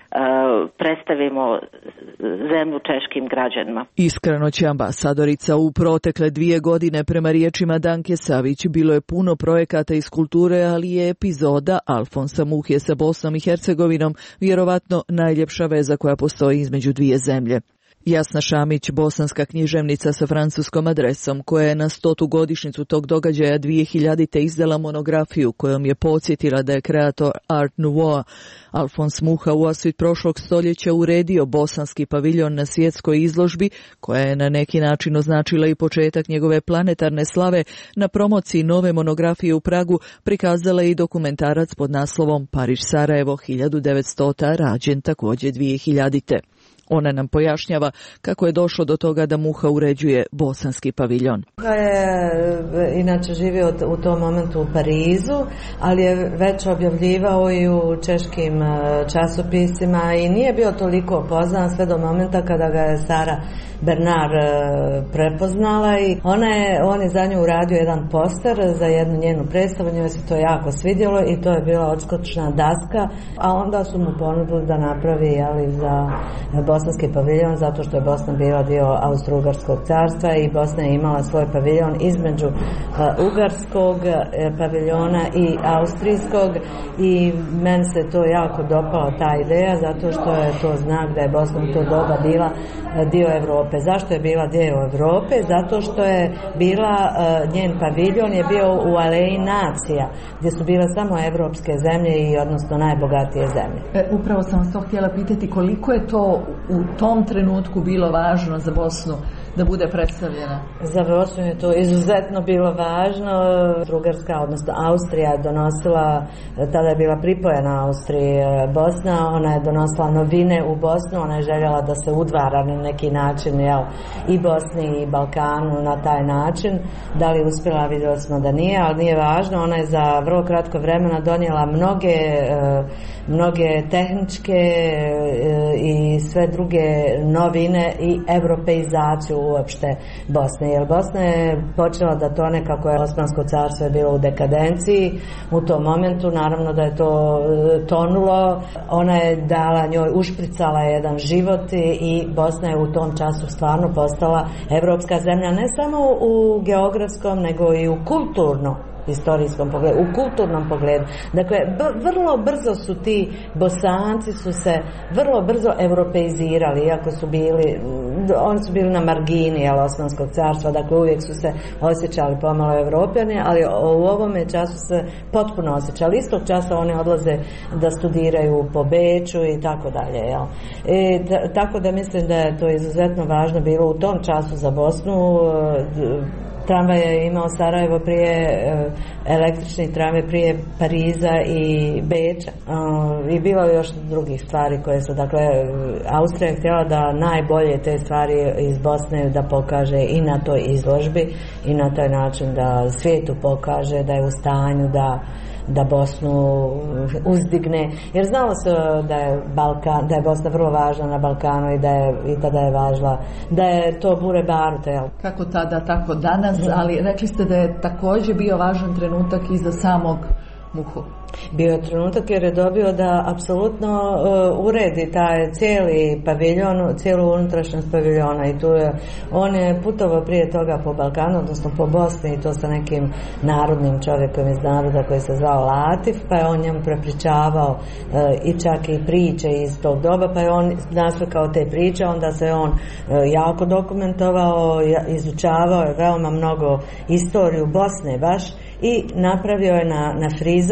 predstavimo zemlju češkim građanima. Iskreno će ambasadorica u protekle dvije godine prema riječima Danke Savić bilo je puno projekata iz kulture, ali je epizoda Alfonsa Muhje sa Bosnom i Hercegovinom vjerovatno najljepša veza koja postoji između dvije zemlje. Jasna Šamić, bosanska književnica sa francuskom adresom, koja je na stotu godišnjicu tog događaja dvije hiljadite izdala monografiju kojom je podsjetila da je kreator Art Nouveau Alfons Muha u osvit prošlog stoljeća uredio bosanski paviljon na svjetskoj izložbi, koja je na neki način označila i početak njegove planetarne slave. Na promociji nove monografije u Pragu prikazala je i dokumentarac pod naslovom Pariz Sarajevo hiljadu devetstota, rađen također dvije hiljadite. Ona nam pojašnjava kako je došlo do toga da Muha uređuje bosanski paviljon. Muha je inače živio u tom momentu u Parizu, ali je već objavljivao i u češkim časopisima i nije bio toliko poznan sve do momenta kada ga je Sara Bernard prepoznala i ona je, on je za nju uradio jedan poster za jednu njenu predstavu, njoj se to jako svidjelo i to je bila odskočna daska, a onda su mu ponudili da napravi jeli, za bosanski paviljon, zato što je Bosna bila dio Austro-Ugarskog carstva i Bosna je imala svoj paviljon između uh, Ugarskog uh, paviljona i Austrijskog i meni se to jako dopala ta ideja, zato što je to znak da je Bosna u to doba bila uh, dio Europe. Zašto je bila dio Europe? Zato što je bila, uh, njen paviljon je bio u aleji nacija, gdje su bile samo evropske zemlje i odnosno najbogatije zemlje. E, upravo sam vas to htjela pitati, koliko je to u tom trenutku bilo važno za Bosnu da bude predstavljena? Za Bosnu je to izuzetno bilo važno. Ugarska, odnosno Austrija je donosila, tada je bila pripojena Austriji Bosna, ona je donosila novine u Bosnu, ona je željela da se udvara na neki način jel, i Bosni i Balkanu na taj način. Da li uspjela, vidjeli smo da nije, ali nije važno. Ona je za vrlo kratko vremena donijela mnoge, mnoge tehničke i sve druge novine i europeizaciju uopšte Bosne. Jer Bosna je počela da tone kako je Osmansko carstvo je bilo u dekadenciji. U tom momentu naravno da je to tonulo. Ona je dala njoj, ušpricala jedan život i Bosna je u tom času stvarno postala evropska zemlja, ne samo u geografskom nego i u kulturnom istorijskom pogledu, u kulturnom pogledu. Dakle, b- vrlo brzo su ti Bosanci su se vrlo brzo europeizirali, iako su bili, oni su bili na margini jel, Osmanskog carstva, dakle uvijek su se osjećali pomalo Evropljani, ali u ovome času se potpuno osjećali. Istog časa oni odlaze da studiraju po Beču i tako dalje. Jel. I t- tako da mislim da je to izuzetno važno bilo u tom času za Bosnu. Tramvaj je imao Sarajevo prije, električni tramvaj prije Pariza i Beča. I bilo je još drugih stvari koje su, dakle, Austrija je htjela da najbolje te stvari iz Bosne da pokaže i na toj izložbi i na taj način da svijetu pokaže da je u stanju da da Bosnu uzdigne, jer znalo se da je Balkan, da je Bosna vrlo važna na Balkanu i da je i tada je važila, da je to bure baruta, jel? Kako tada, tako danas, ali rekli ste da je također bio važan trenutak i za samog Muhu. Bio je trenutak jer je dobio da apsolutno uh, uredi taj cijeli paviljon, cijelu unutrašnjost paviljona i tu je, on je putovao prije toga po Balkanu, odnosno po Bosni i to sa nekim narodnim čovjekom iz naroda koji se zvao Latif, pa je on njemu prepričavao uh, i čak i priče iz tog doba, pa je on naslikao te priče, onda se on uh, jako dokumentovao, izučavao je veoma mnogo istoriju Bosne baš i napravio je na, na frizovima,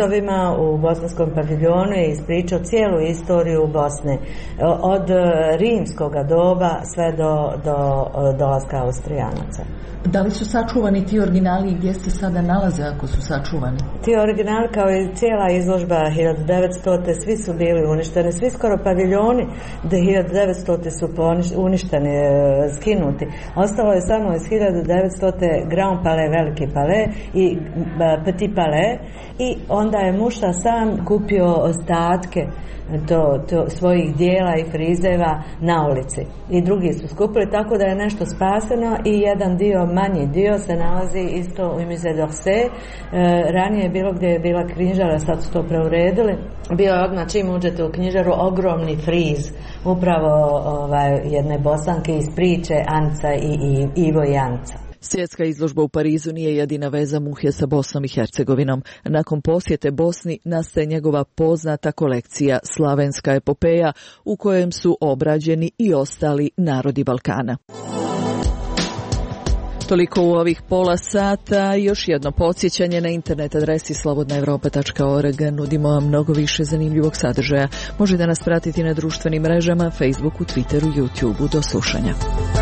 tamo u bosanskom paviljonu je ispričao cijelu istoriju Bosne, od rimskog doba sve do, do dolaska Austrijanaca. Da li su sačuvani ti originali i gdje se sada nalaze ako su sačuvani? Ti originali kao i cijela izložba hiljadu devetstote svi su bili uništeni, svi skoro paviljoni do hiljadu devetstote su uništeni, skinuti. Ostalo je samo iz hiljadu devetstote Grand Palais, Veliki Palais i Petit Palais i onda je Muša sam kupio ostatke To, to, svojih dijela i frizeva na ulici i drugi su skupili, tako da je nešto spaseno i jedan dio, manji dio se nalazi isto u Musée d'Orsay. E, ranije je bilo gdje je bila knjižara, sad su to preuredili, bio je odmah čim uđete u knjižaru ogromni friz upravo ovaj, jedne Bosanke iz priče Anca i, i Ivo i Anca. Svjetska izložba u Parizu nije jedina veza Muhe sa Bosnom i Hercegovinom. Nakon posjete Bosni nastaje njegova poznata kolekcija Slavenska epopeja u kojem su obrađeni i ostali narodi Balkana. Toliko u ovih pola sata. Još jedno podsjećanje na internet adresi slobodna evropa tačka org. Nudimo vam mnogo više zanimljivog sadržaja. Možete nas pratiti na društvenim mrežama, Facebooku, Twitteru, YouTubeu. Do slušanja.